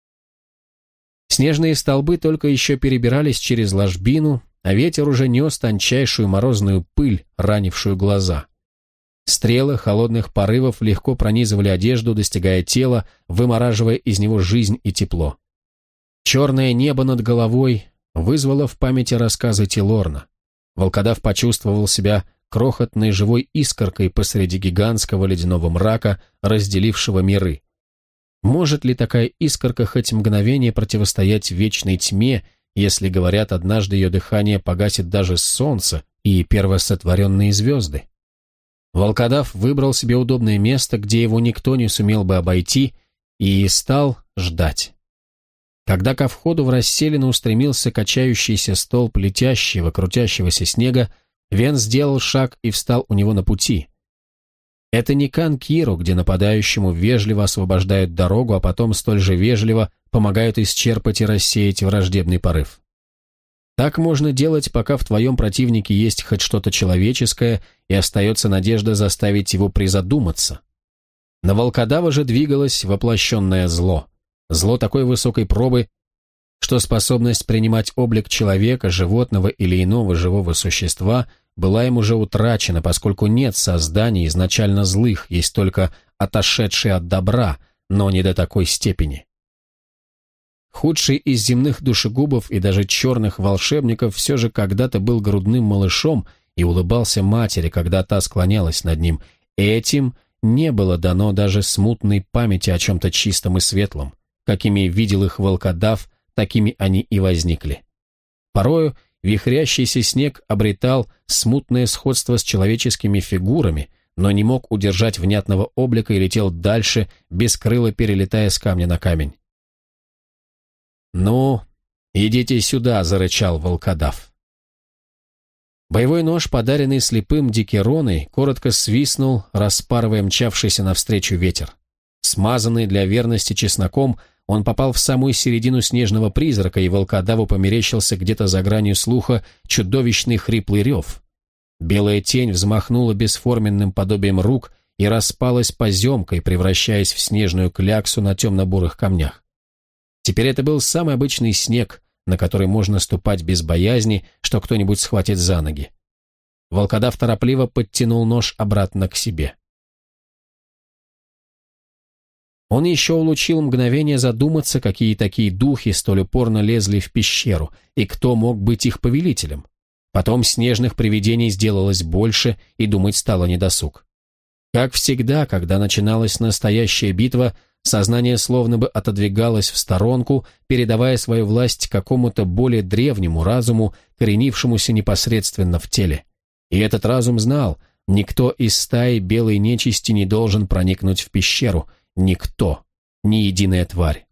A: Снежные столбы только еще перебирались через ложбину, а ветер уже нес тончайшую морозную пыль, ранившую глаза. Стрелы холодных порывов легко пронизывали одежду, достигая тела, вымораживая из него жизнь и тепло. Черное небо над головой вызвало в памяти рассказы Тилорна. Волкодав почувствовал себя крохотной живой искоркой посреди гигантского ледяного мрака, разделившего миры. Может ли такая искорка хоть мгновение противостоять вечной тьме, если, говорят, однажды ее дыхание погасит даже солнце и первосотворенные звезды? Волкодав выбрал себе удобное место, где его никто не сумел бы обойти, и стал ждать. Когда ко входу в расселину устремился качающийся столб летящего, крутящегося снега, Вен сделал шаг и встал у него на пути. Это не Кан-Киру, где нападающему вежливо освобождают дорогу, а потом столь же вежливо помогают исчерпать и рассеять враждебный порыв. Так можно делать, пока в твоем противнике есть хоть что-то человеческое и остается надежда заставить его призадуматься. На волкодава же двигалось воплощенное зло. Зло такой высокой пробы, что способность принимать облик человека, животного или иного живого существа была им уже утрачена, поскольку нет созданий изначально злых, есть только отошедшие от добра, но не до такой степени. Худший из земных душегубов и даже черных волшебников все же когда-то был грудным малышом и улыбался матери, когда та склонялась над ним. Этим не было дано даже смутной памяти о чем-то чистом и светлом. Какими видел их волкодав, такими они и возникли. Порою вихрящийся снег обретал смутное сходство с человеческими фигурами, но не мог удержать внятного облика и летел дальше, бескрыло перелетая с камня на камень. «Ну, идите сюда», — зарычал волкодав. Боевой нож, подаренный слепым Дикероной, коротко свистнул, распарывая мчавшийся навстречу ветер. Смазанный для верности чесноком, он попал в самую середину снежного призрака, и волкодаву померещился где-то за гранью слуха чудовищный хриплый рев. Белая тень взмахнула бесформенным подобием рук и распалась поземкой, превращаясь в снежную кляксу на темно-бурых камнях. Теперь это был самый обычный снег, на который можно ступать без боязни, что кто-нибудь схватит за ноги. Волкодав торопливо подтянул нож обратно к себе. Он еще улучил мгновение задуматься, какие такие духи столь упорно лезли в пещеру, и кто мог быть их повелителем. Потом снежных привидений сделалось больше, и думать стало недосуг. Как всегда, когда начиналась настоящая битва, сознание словно бы отодвигалось в сторонку, передавая свою власть какому-то более древнему разуму, коренившемуся непосредственно в теле. И этот разум знал, никто из стаи белой нечисти не должен проникнуть в пещеру, никто, ни единая тварь.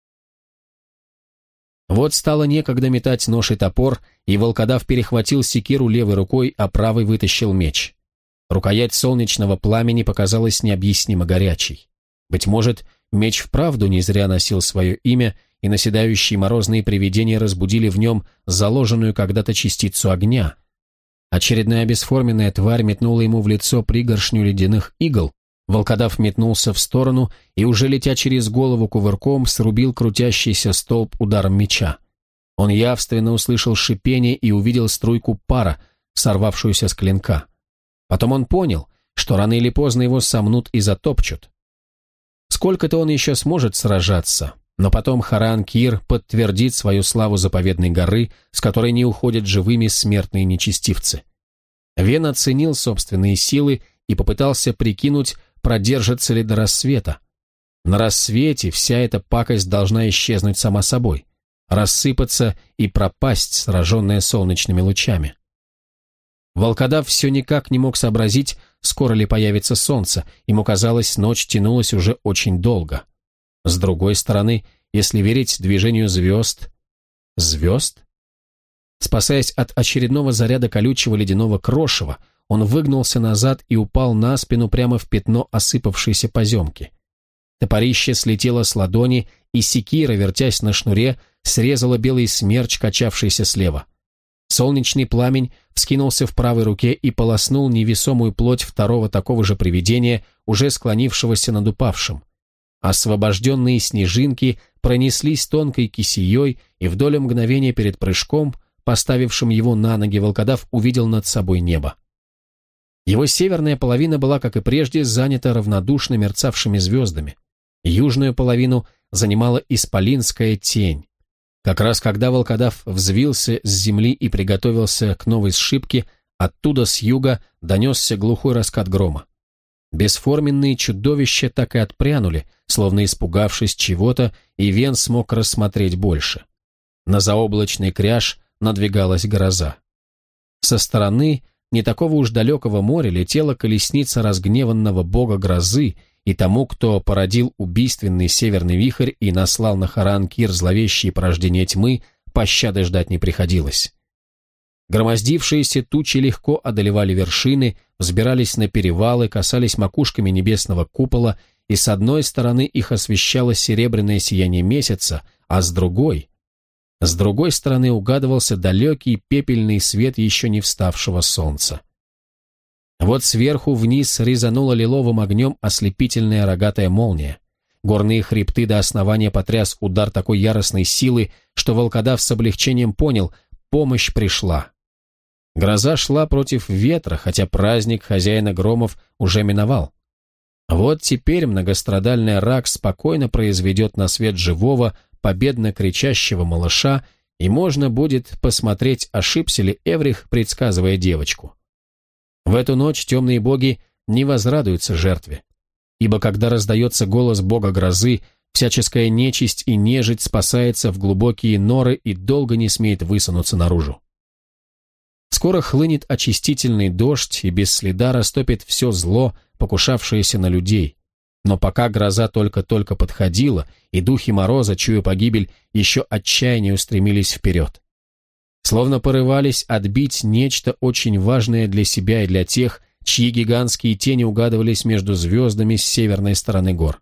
A: Вот стало некогда метать нож и топор, и волкодав перехватил секиру левой рукой, а правой вытащил меч. Рукоять солнечного пламени показалась необъяснимо горячей. Быть может, меч вправду не зря носил свое имя, и наседающие морозные привидения разбудили в нем заложенную когда-то частицу огня. Очередная бесформенная тварь метнула ему в лицо пригоршню ледяных игл. Волкодав метнулся в сторону и, уже летя через голову кувырком, срубил крутящийся столб ударом меча. Он явственно услышал шипение и увидел струйку пара, сорвавшуюся с клинка. Потом он понял, что рано или поздно его сомнут и затопчут. Сколько-то он еще сможет сражаться, но потом Харан-Кир подтвердит свою славу заповедной горы, с которой не уходят живыми смертные нечестивцы. Вен оценил собственные силы и попытался прикинуть, продержится ли до рассвета. На рассвете вся эта пакость должна исчезнуть сама собой, рассыпаться и пропасть, сраженная солнечными лучами. Волкодав все никак не мог сообразить, скоро ли появится солнце, ему казалось, ночь тянулась уже очень долго. С другой стороны, если верить движению звезд... Звезд? Спасаясь от очередного заряда колючего ледяного крошева, он выгнулся назад и упал на спину прямо в пятно осыпавшейся поземки. Топорище слетело с ладони, и секира, вертясь на шнуре, срезала белый смерч, качавшийся слева. Солнечный пламень вскинулся в правой руке и полоснул невесомую плоть второго такого же привидения, уже склонившегося над упавшим. Освобожденные снежинки пронеслись тонкой кисеей, и в долю мгновения перед прыжком, поставившим его на ноги, волкодав увидел над собой небо. Его северная половина была, как и прежде, занята равнодушно мерцавшими звездами. Южную половину занимала исполинская тень. Как раз когда волкодав взвился с земли и приготовился к новой сшибке, оттуда с юга донесся глухой раскат грома. Бесформенные чудовища так и отпрянули, словно испугавшись чего-то, и Вен смог рассмотреть больше. На заоблачный кряж надвигалась гроза. Со стороны не такого уж далекого моря летела колесница разгневанного бога грозы, и тому, кто породил убийственный северный вихрь и наслал на Харан-Кир зловещие порождения тьмы, пощады ждать не приходилось. Громоздившиеся тучи легко одолевали вершины, взбирались на перевалы, касались макушками небесного купола, и с одной стороны их освещало серебряное сияние месяца, а с другой стороны угадывался далекий пепельный свет еще не вставшего солнца. Вот сверху вниз резанула лиловым огнем ослепительная рогатая молния. Горные хребты до основания потряс удар такой яростной силы, что волкодав с облегчением понял – помощь пришла. Гроза шла против ветра, хотя праздник хозяина громов уже миновал. Вот теперь многострадальный рак спокойно произведет на свет живого, победно кричащего малыша, и можно будет посмотреть, ошибся ли Эврих, предсказывая девочку. В эту ночь темные боги не возрадуются жертве, ибо когда раздается голос бога грозы, всяческая нечисть и нежить спасается в глубокие норы и долго не смеет высунуться наружу. Скоро хлынет очистительный дождь и без следа растопит все зло, покушавшееся на людей. Но пока гроза только-только подходила, и духи мороза, чуя погибель, еще отчаяннее устремились вперед. Словно порывались отбить нечто очень важное для себя и для тех, чьи гигантские тени угадывались между звездами с северной стороны гор.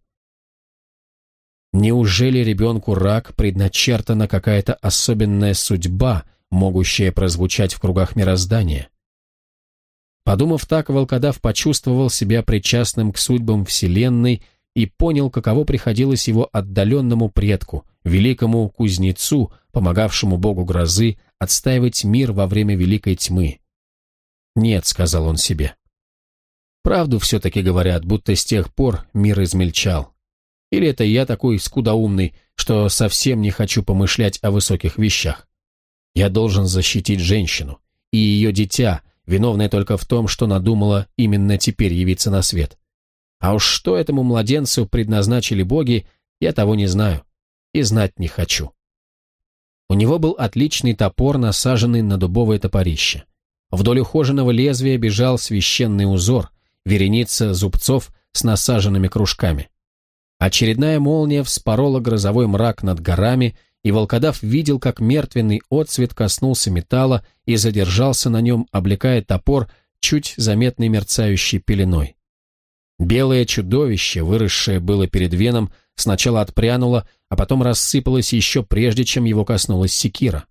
A: Неужели ребенку рак предначертана какая-то особенная судьба, могущая прозвучать в кругах мироздания? Подумав так, волкодав почувствовал себя причастным к судьбам Вселенной и понял, каково приходилось его отдаленному предку, великому кузнецу, помогавшему богу грозы, отстаивать мир во время Великой Тьмы. «Нет», — сказал он себе. «Правду все-таки говорят, будто с тех пор мир измельчал. Или это я такой скудоумный, что совсем не хочу помышлять о высоких вещах? Я должен защитить женщину и ее дитя, виновное только в том, что надумала именно теперь явиться на свет. А уж что этому младенцу предназначили боги, я того не знаю и знать не хочу». У него был отличный топор, насаженный на дубовое топорище. Вдоль ухоженного лезвия бежал священный узор, вереница зубцов с насаженными кружками. Очередная молния вспорола грозовой мрак над горами, и волкодав видел, как мертвенный отсвет коснулся металла и задержался на нем, облекая топор чуть заметной мерцающей пеленой. Белое чудовище, выросшее было перед Веном, сначала отпрянуло, а потом рассыпалось еще прежде, чем его коснулась секира.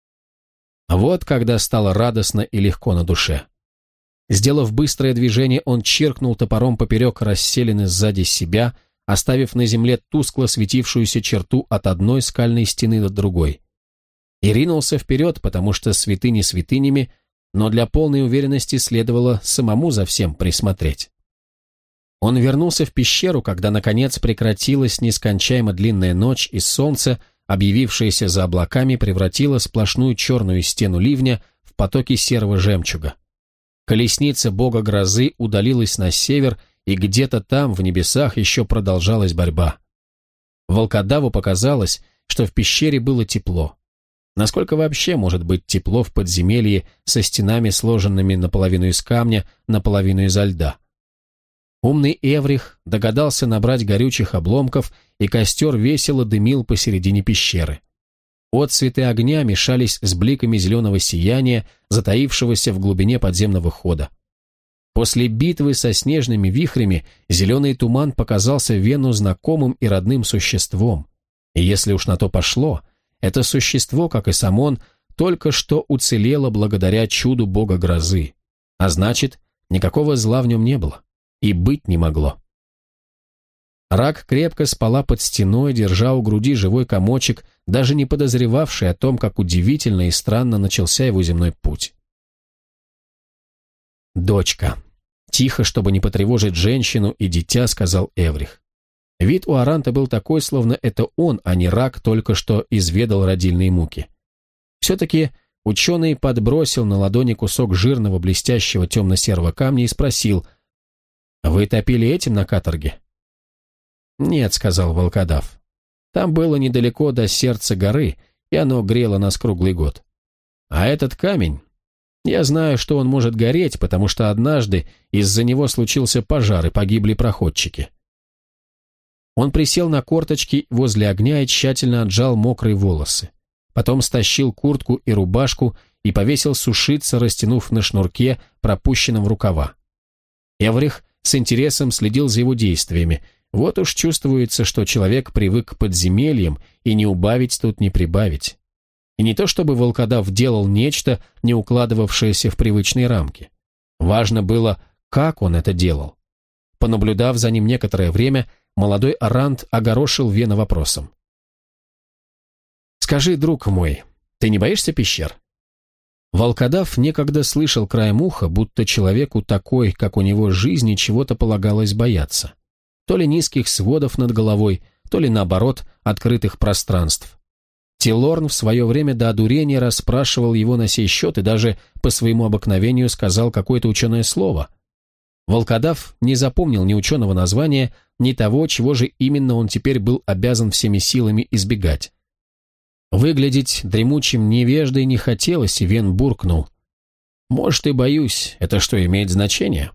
A: Вот когда стало радостно и легко на душе. Сделав быстрое движение, он чиркнул топором поперек расселены сзади себя, оставив на земле тускло светившуюся черту от одной скальной стены до другой. И ринулся вперед, потому что святыни святынями, но для полной уверенности следовало самому за всем присмотреть. Он вернулся в пещеру, когда, наконец, прекратилась нескончаемо длинная ночь, и солнце, объявившееся за облаками, превратило сплошную черную стену ливня в потоки серого жемчуга. Колесница бога грозы удалилась на север, и где-то там, в небесах, еще продолжалась борьба. Волкодаву показалось, что в пещере было тепло. Насколько вообще может быть тепло в подземелье со стенами, сложенными наполовину из камня, наполовину изо льда? Умный Эврих догадался набрать горючих обломков, и костер весело дымил посередине пещеры. Отцветы огня мешались с бликами зеленого сияния, затаившегося в глубине подземного хода. После битвы со снежными вихрями зеленый туман показался Вену знакомым и родным существом. И если уж на то пошло, это существо, как и сам он, только что уцелело благодаря чуду бога грозы. А значит, никакого зла в нем не было. И быть не могло. Рак крепко спала под стеной, держа у груди живой комочек, даже не подозревавший о том, как удивительно и странно начался его земной путь. «Дочка». Тихо, чтобы не потревожить женщину и дитя, сказал Эврих. Вид у Аранта был такой, словно это он, а не рак, только что изведал родильные муки. Все-таки ученый подбросил на ладони кусок жирного блестящего темно-серого камня и спросил: «Вы топили этим на каторге?» «Нет», — сказал волкодав. «Там было недалеко до сердца горы, и оно грело нас круглый год. А этот камень, я знаю, что он может гореть, потому что однажды из-за него случился пожар, и погибли проходчики». Он присел на корточки возле огня и тщательно отжал мокрые волосы. Потом стащил куртку и рубашку и повесил сушиться, растянув на шнурке, пропущенном в рукава. Эврих с интересом следил за его действиями. Вот уж чувствуется, что человек привык к подземельям, и не убавить тут, не прибавить. И не то чтобы волкодав делал нечто, не укладывавшееся в привычные рамки. Важно было, как он это делал. Понаблюдав за ним некоторое время, молодой Арант огорошил Вена вопросом. «Скажи, друг мой, ты не боишься пещер?» Волкодав некогда слышал краем уха, будто человеку такой, как у него, жизни чего-то полагалось бояться. То ли низких сводов над головой, то ли, наоборот, открытых пространств. Тилорн в свое время до одурения расспрашивал его на сей счет и даже по своему обыкновению сказал какое-то ученое слово. Волкодав не запомнил ни ученого названия, ни того, чего же именно он теперь был обязан всеми силами избегать. Выглядеть дремучим невеждой не хотелось, и Вен буркнул. «Может, и боюсь. Это что, имеет значение?»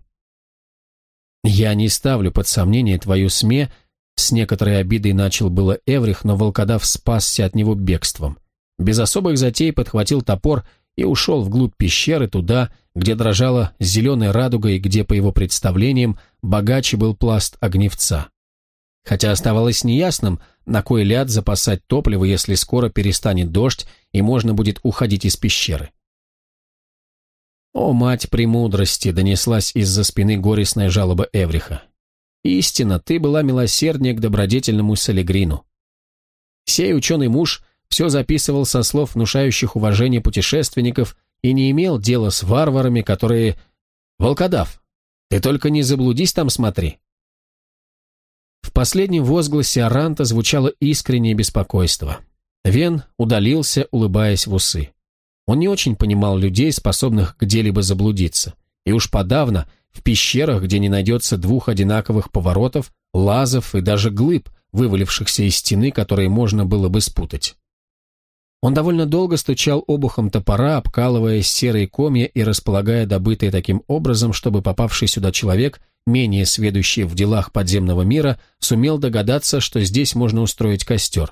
A: «Я не ставлю под сомнение твою СМЕ», с некоторой обидой начал было Эврих, но волкодав спасся от него бегством. Без особых затей подхватил топор и ушел вглубь пещеры, туда, где дрожала зеленая радуга и где, по его представлениям, богаче был пласт огневца. Хотя оставалось неясным, на кой ляд запасать топливо, если скоро перестанет дождь и можно будет уходить из пещеры. «О, мать премудрости!» — донеслась из-за спины горестная жалоба Эвриха. «Истинно, ты была милосерднее к добродетельному Салегрину». Сей ученый муж все записывал со слов внушающих уважение путешественников и не имел дела с варварами, которые... «Волкодав, ты только не заблудись там, смотри». В последнем возгласе Аранта звучало искреннее беспокойство. Вен удалился, улыбаясь в усы. Он не очень понимал людей, способных где-либо заблудиться, и уж подавно в пещерах, где не найдется двух одинаковых поворотов, лазов и даже глыб, вывалившихся из стены, которые можно было бы спутать. Он довольно долго стучал обухом топора, обкалывая серые комья и располагая добытые таким образом, чтобы попавший сюда человек, менее сведущий в делах подземного мира, сумел догадаться, что здесь можно устроить костер.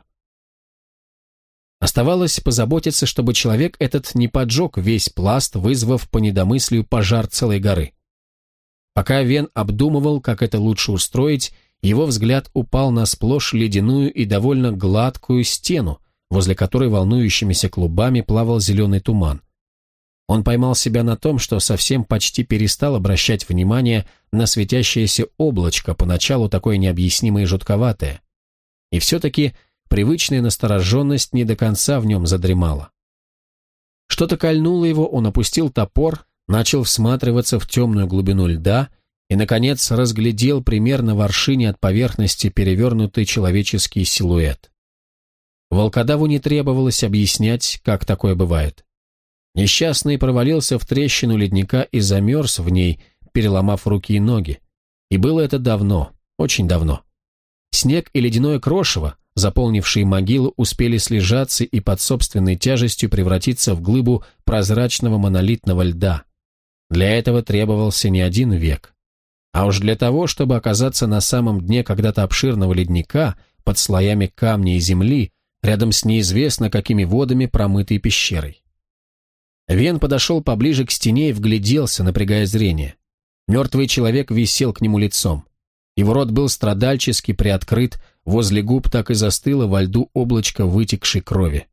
A: Оставалось позаботиться, чтобы человек этот не поджег весь пласт, вызвав по недомыслию пожар целой горы. Пока Вен обдумывал, как это лучше устроить, его взгляд упал на сплошь ледяную и довольно гладкую стену, возле которой волнующимися клубами плавал зеленый туман. Он поймал себя на том, что совсем почти перестал обращать внимание на светящееся облачко, поначалу такое необъяснимое и жутковатое. И все-таки привычная настороженность не до конца в нем задремала. Что-то кольнуло его, он опустил топор, начал всматриваться в темную глубину льда и, наконец, разглядел примерно в аршине от поверхности перевернутый человеческий силуэт. Волкодаву не требовалось объяснять, как такое бывает. Несчастный провалился в трещину ледника и замерз в ней, переломав руки и ноги. И было это давно, очень давно. Снег и ледяное крошево, заполнившие могилу, успели слежаться и под собственной тяжестью превратиться в глыбу прозрачного монолитного льда. Для этого требовался не один век. А уж для того, чтобы оказаться на самом дне когда-то обширного ледника, под слоями камня и земли, рядом с неизвестно какими водами промытой пещерой. Вен подошел поближе к стене и вгляделся, напрягая зрение. Мертвый человек висел к нему лицом. Его рот был страдальчески приоткрыт, возле губ так и застыло во льду облачко вытекшей крови.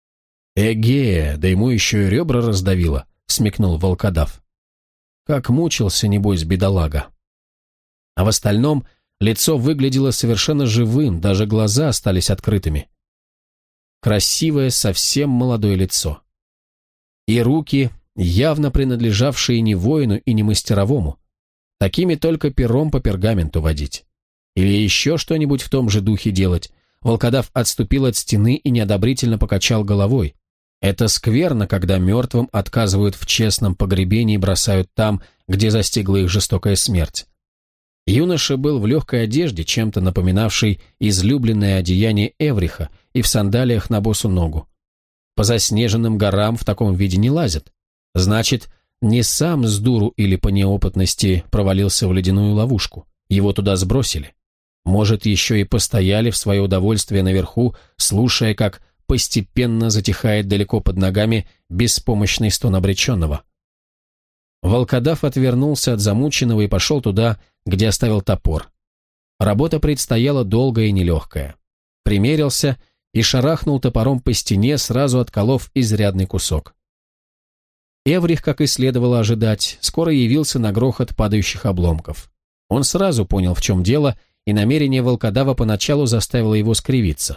A: «Эге, да ему еще и ребра раздавило», — смекнул волкодав. Как мучился, небось, бедолага. А в остальном лицо выглядело совершенно живым, даже глаза остались открытыми. Красивое, совсем молодое лицо. И руки, явно принадлежавшие не воину и не мастеровому. Такими только пером по пергаменту водить. Или еще что-нибудь в том же духе делать. Волкодав отступил от стены и неодобрительно покачал головой. Это скверно, когда мертвым отказывают в честном погребении и бросают там, где застигла их жестокая смерть. Юноша был в легкой одежде, чем-то напоминавшей излюбленное одеяние Эвриха, и в сандалиях на босу ногу. По заснеженным горам в таком виде не лазят. Значит, не сам с дуру или по неопытности провалился в ледяную ловушку. Его туда сбросили. Может, еще и постояли в свое удовольствие наверху, слушая, как постепенно затихает далеко под ногами беспомощный стон обреченного. Волкодав отвернулся от замученного и пошел туда, где оставил топор. Работа предстояла долгая и нелегкая. Примерился и шарахнул топором по стене, сразу отколов изрядный кусок. Эврих, как и следовало ожидать, скоро явился на грохот падающих обломков. Он сразу понял, в чем дело, и намерение волкодава поначалу заставило его скривиться.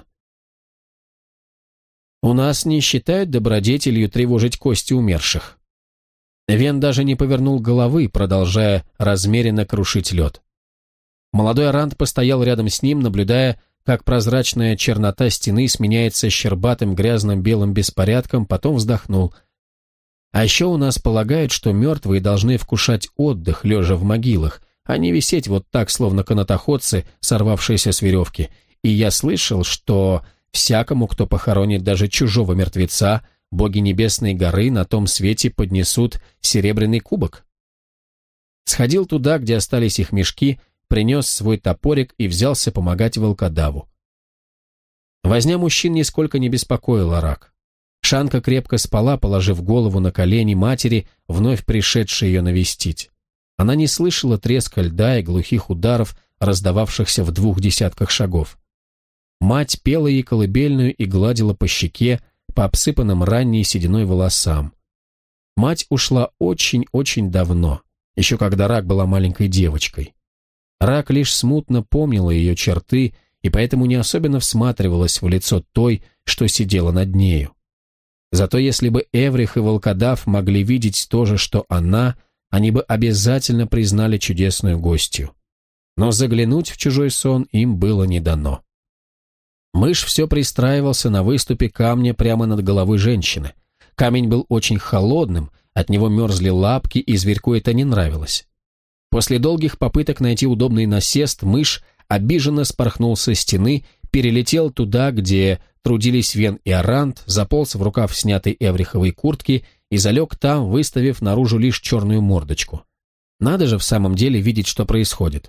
A: «У нас не считают добродетелью тревожить кости умерших». Вен даже не повернул головы, продолжая размеренно крушить лед. Молодой Арант постоял рядом с ним, наблюдая, как прозрачная чернота стены сменяется щербатым грязным белым беспорядком, потом вздохнул. «А еще у нас полагают, что мертвые должны вкушать отдых, лежа в могилах, а не висеть вот так, словно канатоходцы, сорвавшиеся с веревки. И я слышал, что всякому, кто похоронит даже чужого мертвеца, боги Небесной горы на том свете поднесут серебряный кубок». Сходил туда, где остались их мешки, принес свой топорик и взялся помогать волкодаву. Возня мужчин нисколько не беспокоила Рак. Шанка крепко спала, положив голову на колени матери, вновь пришедшей ее навестить. Она не слышала треска льда и глухих ударов, раздававшихся в 20 шагов. Мать пела ей колыбельную и гладила по щеке, по обсыпанным ранней сединой волосам. Мать ушла очень-очень давно, еще когда Рак была маленькой девочкой. Рак лишь смутно помнила ее черты и поэтому не особенно всматривалась в лицо той, что сидела над нею. Зато если бы Эврих и волкодав могли видеть то же, что она, они бы обязательно признали чудесную гостью. Но заглянуть в чужой сон им было не дано. Мышь все пристраивался на выступе камня прямо над головой женщины. Камень был очень холодным, от него мерзли лапки, и зверьку это не нравилось. После долгих попыток найти удобный насест, мышь обиженно спорхнул со стены, перелетел туда, где трудились Вен и Арант, заполз в рукав снятой эвриховой куртки и залег там, выставив наружу лишь черную мордочку. Надо же в самом деле видеть, что происходит.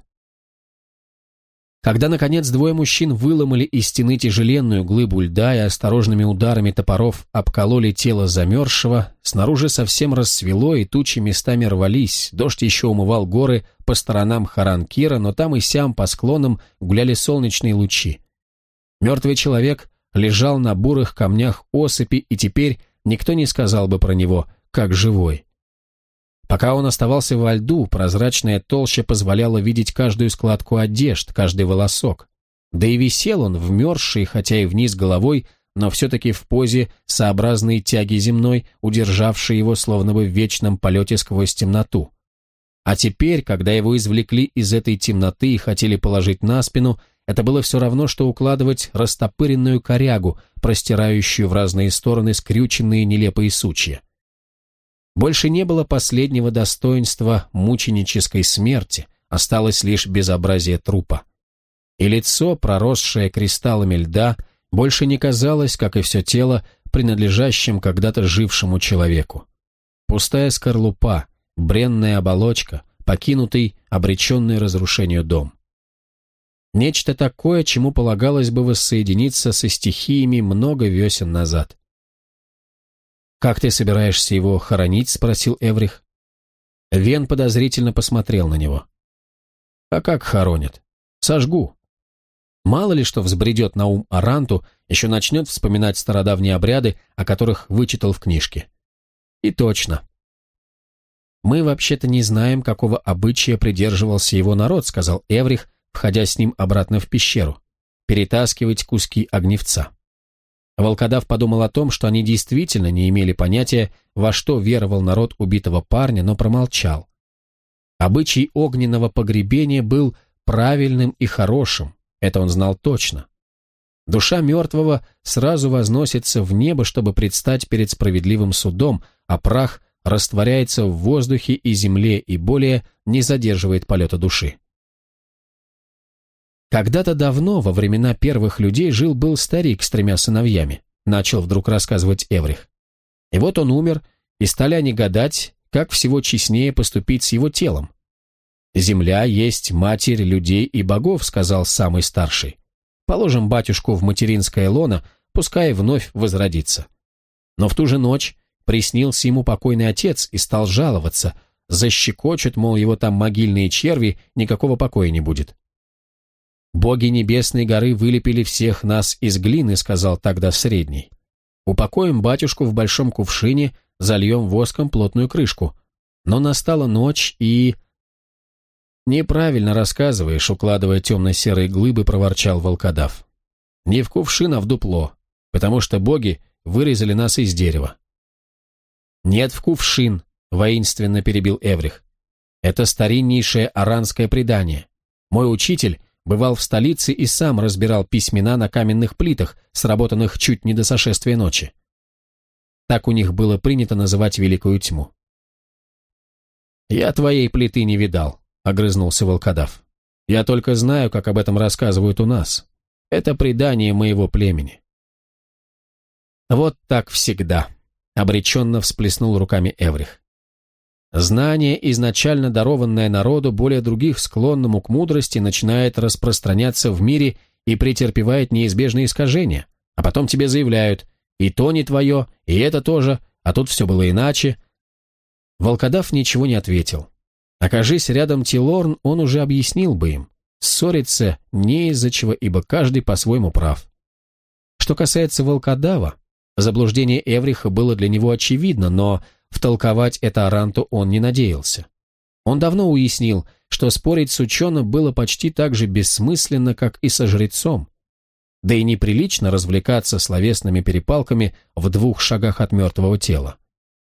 A: Когда, наконец, двое мужчин выломали из стены тяжеленную глыбу льда и осторожными ударами топоров обкололи тело замерзшего, снаружи совсем рассвело, и тучи местами рвались, дождь еще умывал горы по сторонам Харан-Кира, но там и сям по склонам гуляли солнечные лучи. Мертвый человек лежал на бурых камнях осыпи, и теперь никто не сказал бы про него, как живой. Пока он оставался во льду, прозрачная толща позволяла видеть каждую складку одежд, каждый волосок. Да и висел он, вмерзший, хотя и вниз головой, но все-таки в позе сообразной тяги земной, удержавшей его словно бы в вечном полете сквозь темноту. А теперь, когда его извлекли из этой темноты и хотели положить на спину, это было все равно, что укладывать растопыренную корягу, простирающую в разные стороны скрюченные нелепые сучья. Больше не было последнего достоинства мученической смерти, осталось лишь безобразие трупа. И лицо, проросшее кристаллами льда, больше не казалось, как и все тело, принадлежащим когда-то жившему человеку. Пустая скорлупа, бренная оболочка, покинутый, обреченный разрушению дом. Нечто такое, чему полагалось бы воссоединиться со стихиями много весен назад. «Как ты собираешься его хоронить?» — спросил Эврих. Вен подозрительно посмотрел на него. «А как хоронят? Сожгу. Мало ли что взбредет на ум Аранту, еще начнет вспоминать стародавние обряды, о которых вычитал в книжке. И точно. Мы вообще-то не знаем, какого обычая придерживался его народ», — сказал Эврих, входя с ним обратно в пещеру. «Перетаскивать куски огневца». Волкодав подумал о том, что они действительно не имели понятия, во что веровал народ убитого парня, но промолчал. Обычай огненного погребения был правильным и хорошим, это он знал точно. Душа мертвого сразу возносится в небо, чтобы предстать перед справедливым судом, а прах растворяется в воздухе и земле и более не задерживает полета души. Когда-то давно, во времена первых людей, жил-был старик с 3 сыновьями, начал вдруг рассказывать Эврих. И вот он умер, и стали они гадать, как всего честнее поступить с его телом. «Земля есть матерь людей и богов», — сказал самый старший. «Положим батюшку в материнское лоно, пускай вновь возродится». Но в ту же ночь приснился ему покойный отец и стал жаловаться, защекочут, мол, его там могильные черви, никакого покоя не будет. «Боги Небесной горы вылепили всех нас из глины», — сказал тогда средний. «Упокоим батюшку в большом кувшине, зальем воском плотную крышку». Но настала ночь, и... «Неправильно рассказываешь», — укладывая темно-серые глыбы, проворчал волкодав. «Не в кувшин, а в дупло, потому что боги вырезали нас из дерева». «Нет, в кувшин», — воинственно перебил Эврих. «Это стариннейшее аранское предание. Мой учитель бывал в столице и сам разбирал письмена на каменных плитах, сработанных чуть не до сошествия ночи. Так у них было принято называть Великую Тьму». «Я твоей плиты не видал», — огрызнулся волкодав. «Я только знаю, как об этом рассказывают у нас. Это предание моего племени». «Вот так всегда», — обреченно всплеснул руками Эврих. «Знание, изначально дарованное народу, более других склонному к мудрости, начинает распространяться в мире и претерпевает неизбежные искажения, а потом тебе заявляют: и то не твое, и это тоже, а тут все было иначе». Волкодав ничего не ответил. Окажись рядом Тилорн, он уже объяснил бы им. Ссориться не из-за чего, ибо каждый по-своему прав. Что касается волкодава, заблуждение Эвриха было для него очевидно, но втолковать это Аранту он не надеялся. Он давно уяснил, что спорить с ученым было почти так же бессмысленно, как и со жрецом. Да и неприлично развлекаться словесными перепалками в 2 шагах от мертвого тела.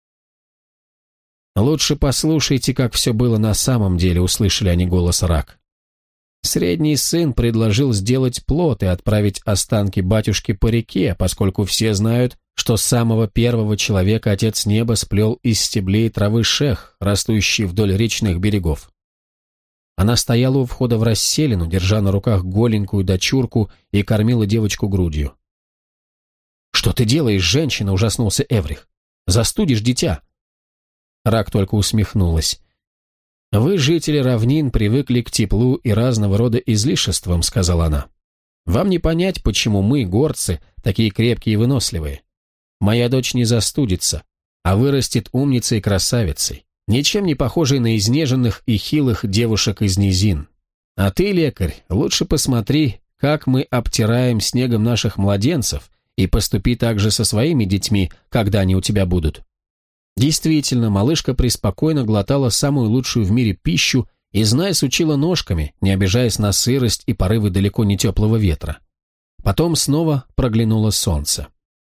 A: «Лучше послушайте, как все было на самом деле», — услышали они голос Рак. Средний сын предложил сделать плот и отправить останки батюшки по реке, поскольку все знают, что самого первого человека Отец Неба сплел из стеблей травы шех, растущей вдоль речных берегов. Она стояла у входа в расселину, держа на руках голенькую дочурку и кормила девочку грудью. «Что ты делаешь, женщина?» — ужаснулся Эврих. «Застудишь дитя». Рак только усмехнулась. «Вы, жители равнин, привыкли к теплу и разного рода излишествам», — сказала она. «Вам не понять, почему мы, горцы, такие крепкие и выносливые. Моя дочь не застудится, а вырастет умницей и красавицей, ничем не похожей на изнеженных и хилых девушек из низин. А ты, лекарь, лучше посмотри, как мы обтираем снегом наших младенцев, и поступи так же со своими детьми, когда они у тебя будут». Действительно, малышка преспокойно глотала самую лучшую в мире пищу и, зная, сучила ножками, не обижаясь на сырость и порывы далеко не теплого ветра. Потом снова проглянуло солнце.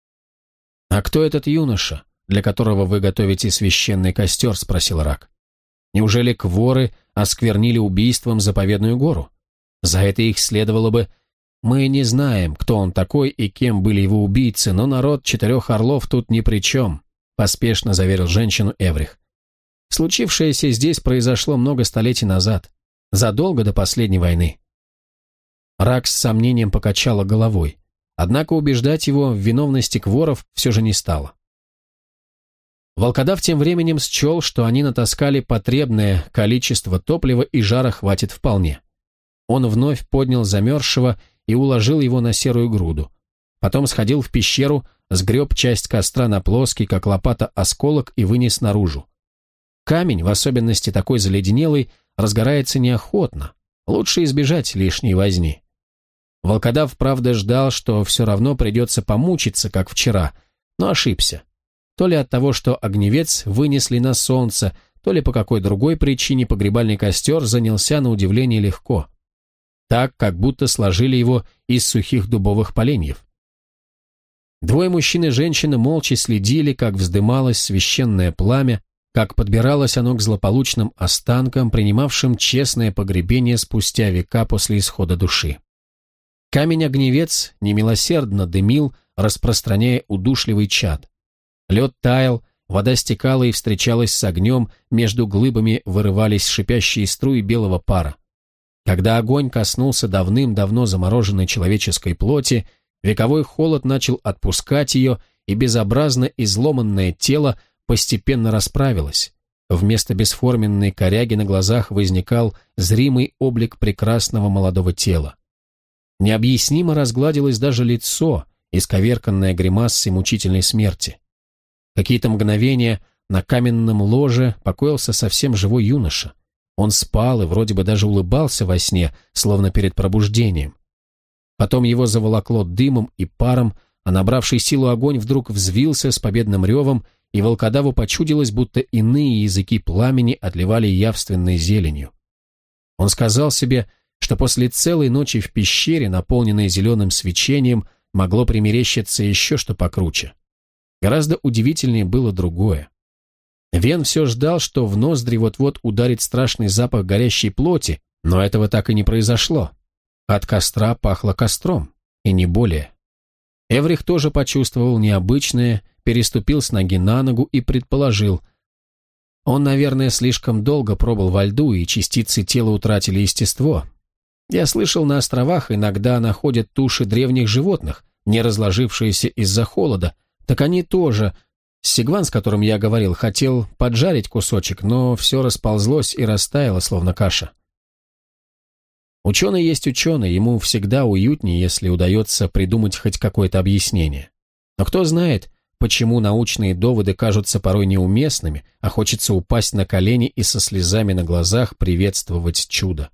A: «А кто этот юноша, для которого вы готовите священный костер?» — спросил Рак. «Неужели кворы осквернили убийством заповедную гору? За это их следовало бы... Мы не знаем, кто он такой и кем были его убийцы, но народ 4 орлов тут ни при чем», — поспешно заверил женщину Эврих. «Случившееся здесь произошло много столетий назад, задолго до последней войны». Рак с сомнением покачала головой, однако убеждать его в виновности кворов все же не стала. Волкодав тем временем счел, что они натаскали потребное количество топлива и жара хватит вполне. Он вновь поднял замерзшего и уложил его на серую груду. Потом сходил в пещеру, сгреб часть костра на плоский, как лопата, осколок и вынес наружу. Камень, в особенности такой заледенелый, разгорается неохотно. Лучше избежать лишней возни. Волкодав, правда, ждал, что все равно придется помучиться, как вчера, но ошибся. То ли от того, что огневец вынесли на солнце, то ли по какой другой причине погребальный костер занялся на удивление легко. Так, как будто сложили его из сухих дубовых поленьев. 2 мужчин и женщина молча следили, как вздымалось священное пламя, как подбиралось оно к злополучным останкам, принимавшим честное погребение спустя века после исхода души. Камень-огневец немилосердно дымил, распространяя удушливый чад. Лед таял, вода стекала и встречалась с огнем, между глыбами вырывались шипящие струи белого пара. Когда огонь коснулся давным-давно замороженной человеческой плоти, вековой холод начал отпускать ее, и безобразно изломанное тело постепенно расправилось. Вместо бесформенной коряги на глазах возникал зримый облик прекрасного молодого тела. Необъяснимо разгладилось даже лицо, исковерканное гримасой мучительной смерти. Какие-то мгновения на каменном ложе покоился совсем живой юноша. Он спал и вроде бы даже улыбался во сне, словно перед пробуждением. Потом его заволокло дымом и паром, а набравший силу огонь вдруг взвился с победным ревом, и волкодаву почудилось, будто иные языки пламени отливали явственной зеленью. Он сказал себе, что после целой ночи в пещере, наполненной зеленым свечением, могло примерещиться еще что покруче. Гораздо удивительнее было другое. Вен все ждал, что в ноздри вот-вот ударит страшный запах горящей плоти, но этого так и не произошло. От костра пахло костром, и не более. Эврих тоже почувствовал необычное, переступил с ноги на ногу и предположил. Он, наверное, слишком долго пробыл во льду, и частицы тела утратили естество. Я слышал, на островах иногда находят туши древних животных, не разложившиеся из-за холода, так они тоже. Сигван, с которым я говорил, хотел поджарить кусочек, но все расползлось и растаяло, словно каша. Ученый есть ученый, ему всегда уютнее, если удается придумать хоть какое-то объяснение. Но кто знает, почему научные доводы кажутся порой неуместными, а хочется упасть на колени и со слезами на глазах приветствовать чудо.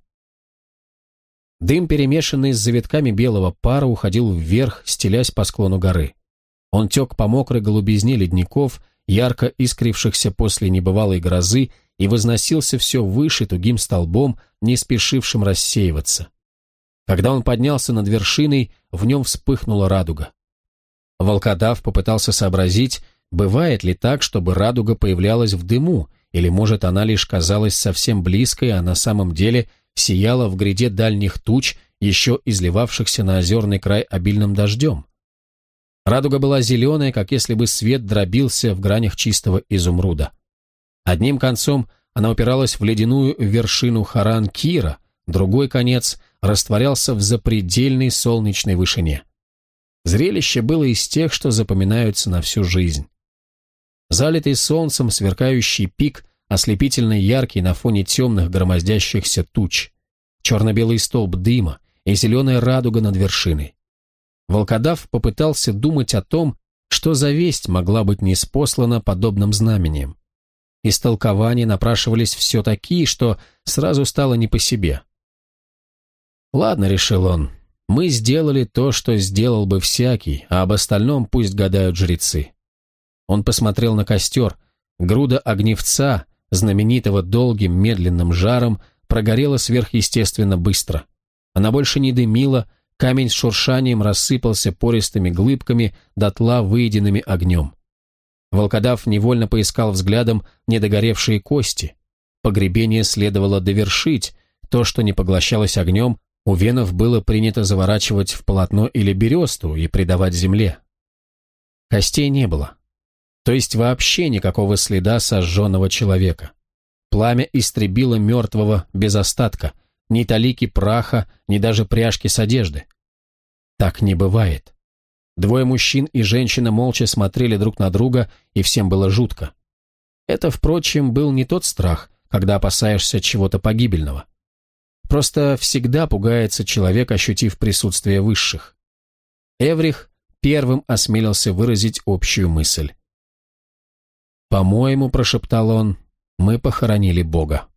A: Дым, перемешанный с завитками белого пара, уходил вверх, стелясь по склону горы. Он тек по мокрой голубизне ледников, ярко искрившихся после небывалой грозы, и возносился все выше тугим столбом, не спешившим рассеиваться. Когда он поднялся над вершиной, в нем вспыхнула радуга. Волкодав попытался сообразить, бывает ли так, чтобы радуга появлялась в дыму, или, может, она лишь казалась совсем близкой, а на самом деле сияла в гряде дальних туч, еще изливавшихся на озерный край обильным дождем. Радуга была зеленая, как если бы свет дробился в гранях чистого изумруда. Одним концом она упиралась в ледяную вершину Харан-Кира, другой конец растворялся в запредельной солнечной вышине. Зрелище было из тех, что запоминаются на всю жизнь. Залитый солнцем сверкающий пик, ослепительно яркий на фоне темных громоздящихся туч, черно-белый столб дыма и зеленая радуга над вершиной. Волкодав попытался думать о том, что за весть могла быть ниспослана подобным знамением. Истолкования напрашивались все такие, что сразу стало не по себе. «Ладно», — решил он, — «мы сделали то, что сделал бы всякий, а об остальном пусть гадают жрецы». Он посмотрел на костер. Груда огневца, знаменитого долгим медленным жаром, прогорела сверхъестественно быстро. Она больше не дымила, камень с шуршанием рассыпался пористыми глыбками, дотла выеденными огнем. Волкодав невольно поискал взглядом недогоревшие кости. Погребение следовало довершить. То, что не поглощалось огнем, у венов было принято заворачивать в полотно или бересту и придавать земле. Костей не было. То есть вообще никакого следа сожженного человека. Пламя истребило мертвого без остатка, ни талики праха, ни даже пряжки с одежды. Так не бывает. Двое мужчин и женщина молча смотрели друг на друга, и всем было жутко. Это, впрочем, был не тот страх, когда опасаешься чего-то погибельного. Просто всегда пугается человек, ощутив присутствие высших. Эврих первым осмелился выразить общую мысль. «По-моему, — прошептал он, — мы похоронили Бога».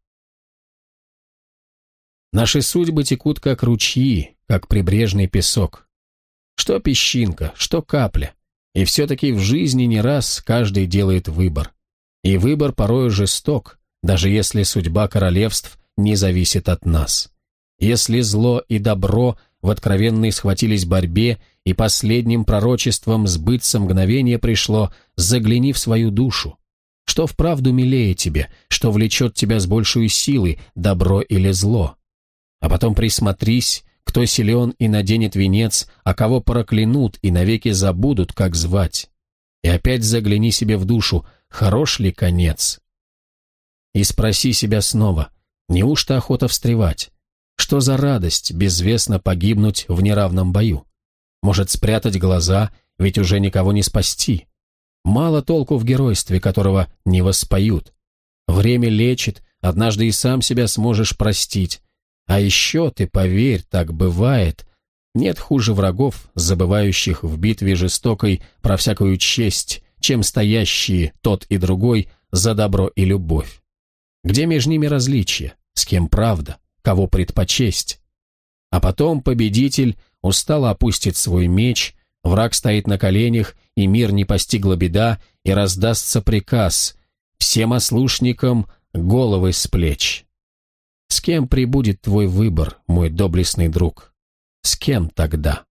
A: Наши судьбы текут как ручьи, как прибрежный песок. Что песчинка, что капля. И все-таки в жизни не раз каждый делает выбор. И выбор порою жесток, даже если судьба королевств не зависит от нас. Если зло и добро в откровенной схватились борьбе, и последним пророчеством сбыться мгновение пришло, загляни в свою душу. Что вправду милее тебе, что влечет тебя с большей силой, добро или зло? А потом присмотрись, кто силен и наденет венец, а кого проклянут и навеки забудут, как звать. И опять загляни себе в душу, хорош ли конец? И спроси себя снова, неужто охота встревать? Что за радость безвестно погибнуть в неравном бою? Может, спрятать глаза, ведь уже никого не спасти? Мало толку в геройстве, которого не воспоют. Время лечит, однажды и сам себя сможешь простить. А еще, ты поверь, так бывает. Нет хуже врагов, забывающих в битве жестокой про всякую честь, чем стоящие тот и другой за добро и любовь. Где между ними различия? С кем правда? Кого предпочесть? А потом победитель устало опустит свой меч, враг стоит на коленях, и мир не постигла беда, и раздастся приказ всем ослушникам головы с плеч. С кем прибудет твой выбор, мой доблестный друг? С кем тогда?